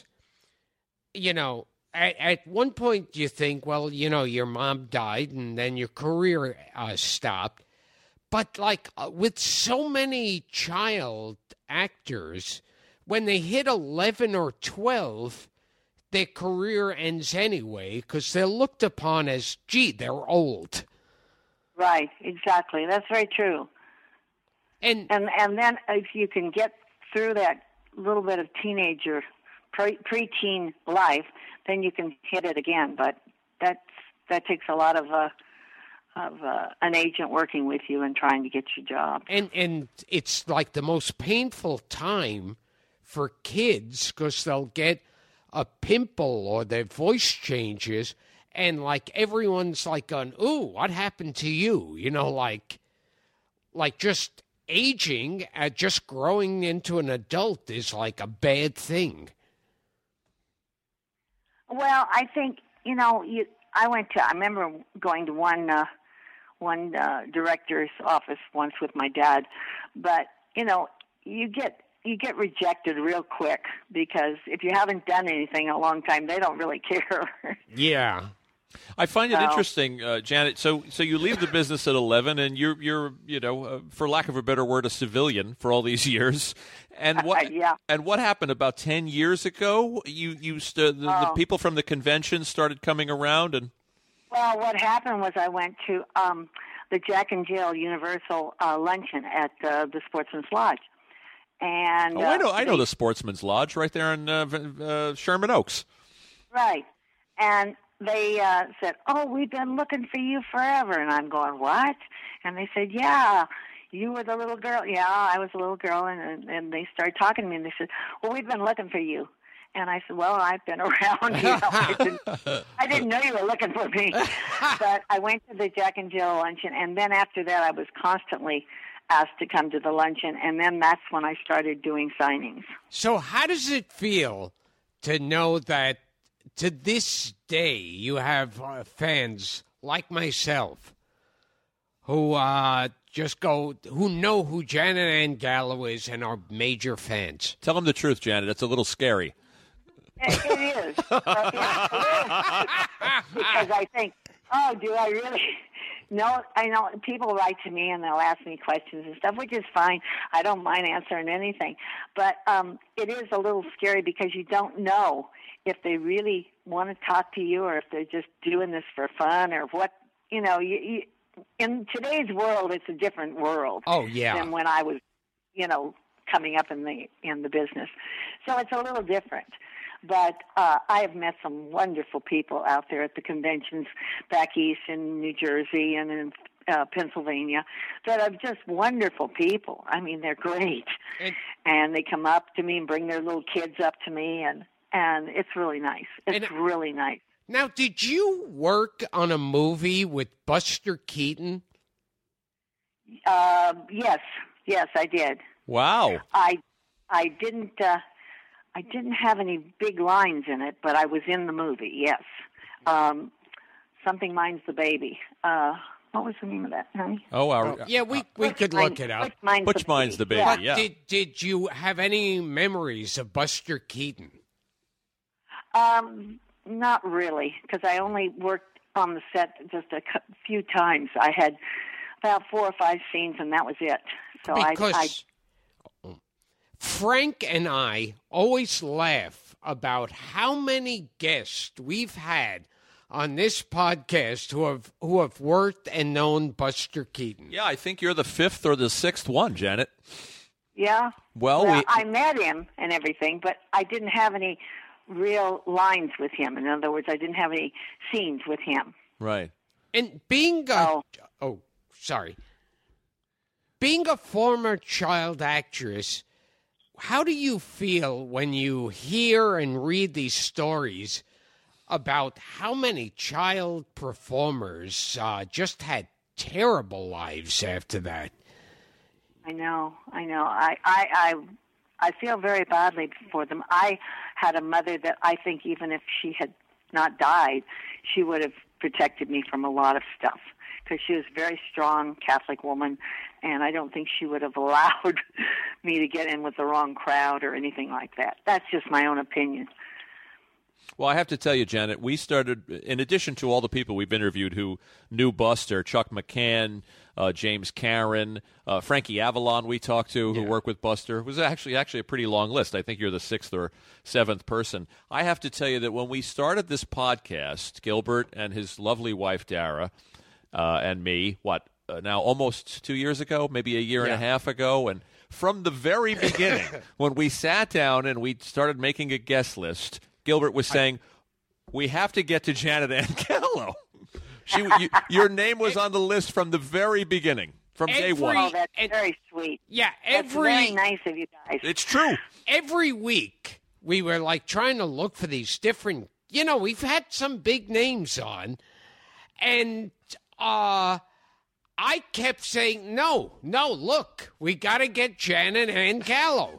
at one point you think, well, your mom died, and then your career stopped. But with so many child actors, when they hit 11 or 12, their career ends anyway because they're looked upon as, they're old. Right, exactly. That's very true. And then if you can get through that little bit of teenager, preteen life, then you can hit it again. But that takes a lot of an agent working with you and trying to get your job. And it's like the most painful time for kids because they'll get a pimple or their voice changes and everyone's going, ooh, what happened to you? Like just aging, just growing into an adult is like a bad thing. Well, I think, I remember going to one director's office once with my dad, but you get rejected real quick because if you haven't done anything in a long time, they don't really care. Yeah. I find it interesting, Janet. So you leave the business at 11, and you're for lack of a better word, a civilian for all these years. And what and what happened about 10 years ago? The people from the convention started coming around, and well, what happened was I went to the Jack and Jill Universal luncheon at the Sportsman's Lodge, and I know the Sportsman's Lodge right there in Sherman Oaks. Right, and they said, "Oh, we've been looking for you forever," and I'm going, "What?" And they said, "Yeah. You were the little girl." Yeah, I was a little girl, and they started talking to me, and they said, "Well, we've been looking for you." And I said, "Well, I've been around. I didn't know you were looking for me." But I went to the Jack and Jill luncheon, and then after that, I was constantly asked to come to the luncheon, and then that's when I started doing signings. So how does it feel to know that to this day you have fans like myself who who know who Janet Ann Gallo is and are major fans? Tell them the truth, Janet. It's a little scary. It is. Because I think, oh, do I really? No, I know people write to me and they'll ask me questions and stuff, which is fine. I don't mind answering anything. But it is a little scary because you don't know if they really want to talk to you or if they're just doing this for fun or what. In today's world, it's a different world. Oh, yeah. Than when I was, coming up in the business. So it's a little different. But I have met some wonderful people out there at the conventions back east in New Jersey and in Pennsylvania that are just wonderful people. I mean, they're great. And they come up to me and bring their little kids up to me, and it's really nice. It's really nice. Now, did you work on a movie with Buster Keaton? Yes, I did. Wow. I didn't have any big lines in it, but I was in the movie. Yes. Something Minds the Baby. What was the name of that, honey? Yeah, we could look it up. Which Minds the Baby? Yeah. Did you have any memories of Buster Keaton? Not really, because I only worked on the set just a few times. I had about 4 or 5 scenes, and that was it. So because Frank and I always laugh about how many guests we've had on this podcast who have worked and known Buster Keaton. Yeah, I think you're the 5th or the 6th one, Janet. Yeah. Well, I met him and everything, but I didn't have any real lines with him. In other words, I didn't have any scenes with him. Right. And being being a former child actress, how do you feel when you hear and read these stories about how many child performers just had terrible lives after that? I know. I feel very badly for them. I had a mother that I think even if she had not died, she would have protected me from a lot of stuff, because she was a very strong Catholic woman, and I don't think she would have allowed me to get in with the wrong crowd or anything like that. That's just my own opinion. Well, I have to tell you, Janet, we started, in addition to all the people we've interviewed who knew Buster, Chuck McCann, James Caron, Frankie Avalon we talked to, who worked with Buster. It was actually a pretty long list. I think you're the 6th or 7th person. I have to tell you that when we started this podcast, Gilbert and his lovely wife, Dara, and me, now almost 2 years ago, maybe a year and a half ago, and from the very beginning, when we sat down and we started making a guest list, Gilbert was saying, we have to get to Janet Ann Gallo. Your name was on the list from the very beginning, from day one. Oh, that's very sweet. Yeah, that's very nice of you guys. It's true. Every week, we were like trying to look for these different, we've had some big names on, and I kept saying, no, look, we got to get Janet Ann Gallo.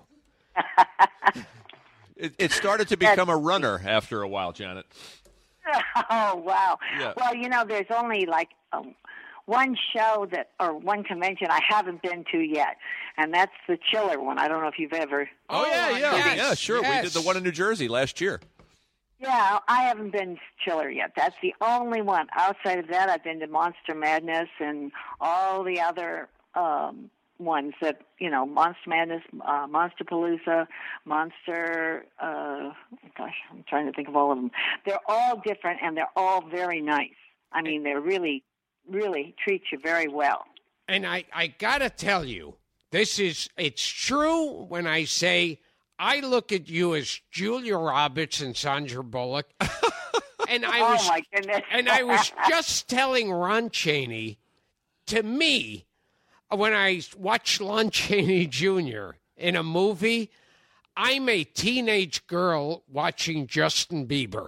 It started to become a runner after a while, Janet. Oh, wow. Yeah. Well, there's only like one show or one convention I haven't been to yet, and that's the Chiller one. I don't know if you've ever. Oh, yeah, sure. Yes. We did the one in New Jersey last year. Yeah, I haven't been to Chiller yet. That's the only one. Outside of that, I've been to Monster Madness and all the other ones that, Monster Madness, Monsterpalooza, Monster, I'm trying to think of all of them. They're all different, and they're all very nice. I mean, they really, really treat you very well. And I got to tell you, it's true when I say I look at you as Julia Roberts and Sandra Bullock. And my goodness. And I was just telling Ron Chaney, to me, when I watch Lon Chaney Jr. in a movie, I'm a teenage girl watching Justin Bieber.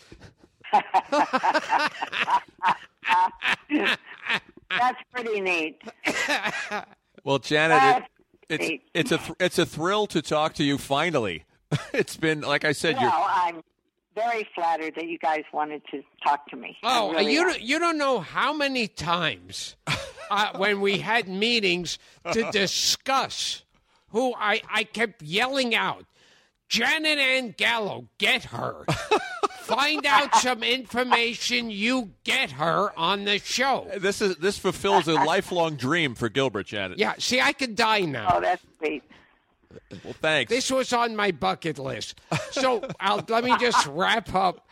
That's pretty neat. Well, Janet, it's a thrill to talk to you finally. It's been, like I said, I'm very flattered that you guys wanted to talk to me. Oh, really you don't know how many times when we had meetings to discuss who I kept yelling out, Janet Ann Gallo, get her. Find out some information, you get her on the show. This fulfills a lifelong dream for Gilbert, Janet. Yeah, see, I could die now. Oh, that's sweet. Well, thanks. This was on my bucket list. So let me just wrap up.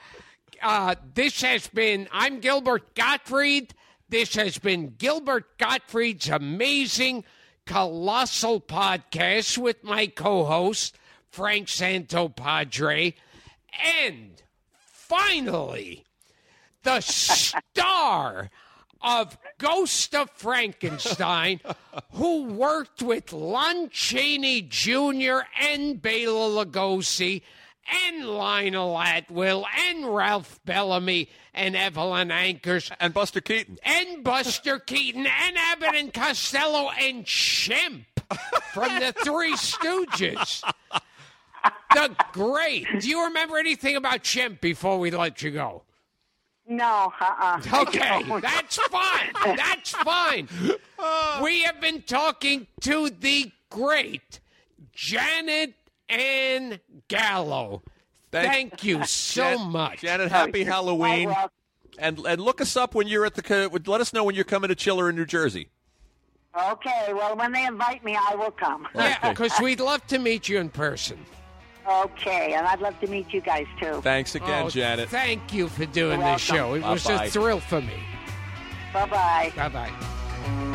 I'm Gilbert Gottfried. This has been Gilbert Gottfried's amazing, colossal podcast with my co-host, Frank Santopadre. And finally, the star of Ghost of Frankenstein, who worked with Lon Chaney Jr. and Bela Lugosi and Lionel Atwill and Ralph Bellamy and Evelyn Ankers. And Buster Keaton. And Abbott and Costello and Shemp from the Three Stooges. The great. Do you remember anything about Shemp before we let you go? No, Okay, that's fine. That's fine. We have been talking to the great Janet Ann Gallo. Thank you so much. Janet, happy Halloween. And look us up when you're let us know when you're coming to Chiller in New Jersey. Okay, well, when they invite me, I will come. Yeah, because we'd love to meet you in person. Okay, and I'd love to meet you guys, too. Thanks again, Janet. Thank you for doing this show. It was a thrill for me. Bye-bye. Bye-bye.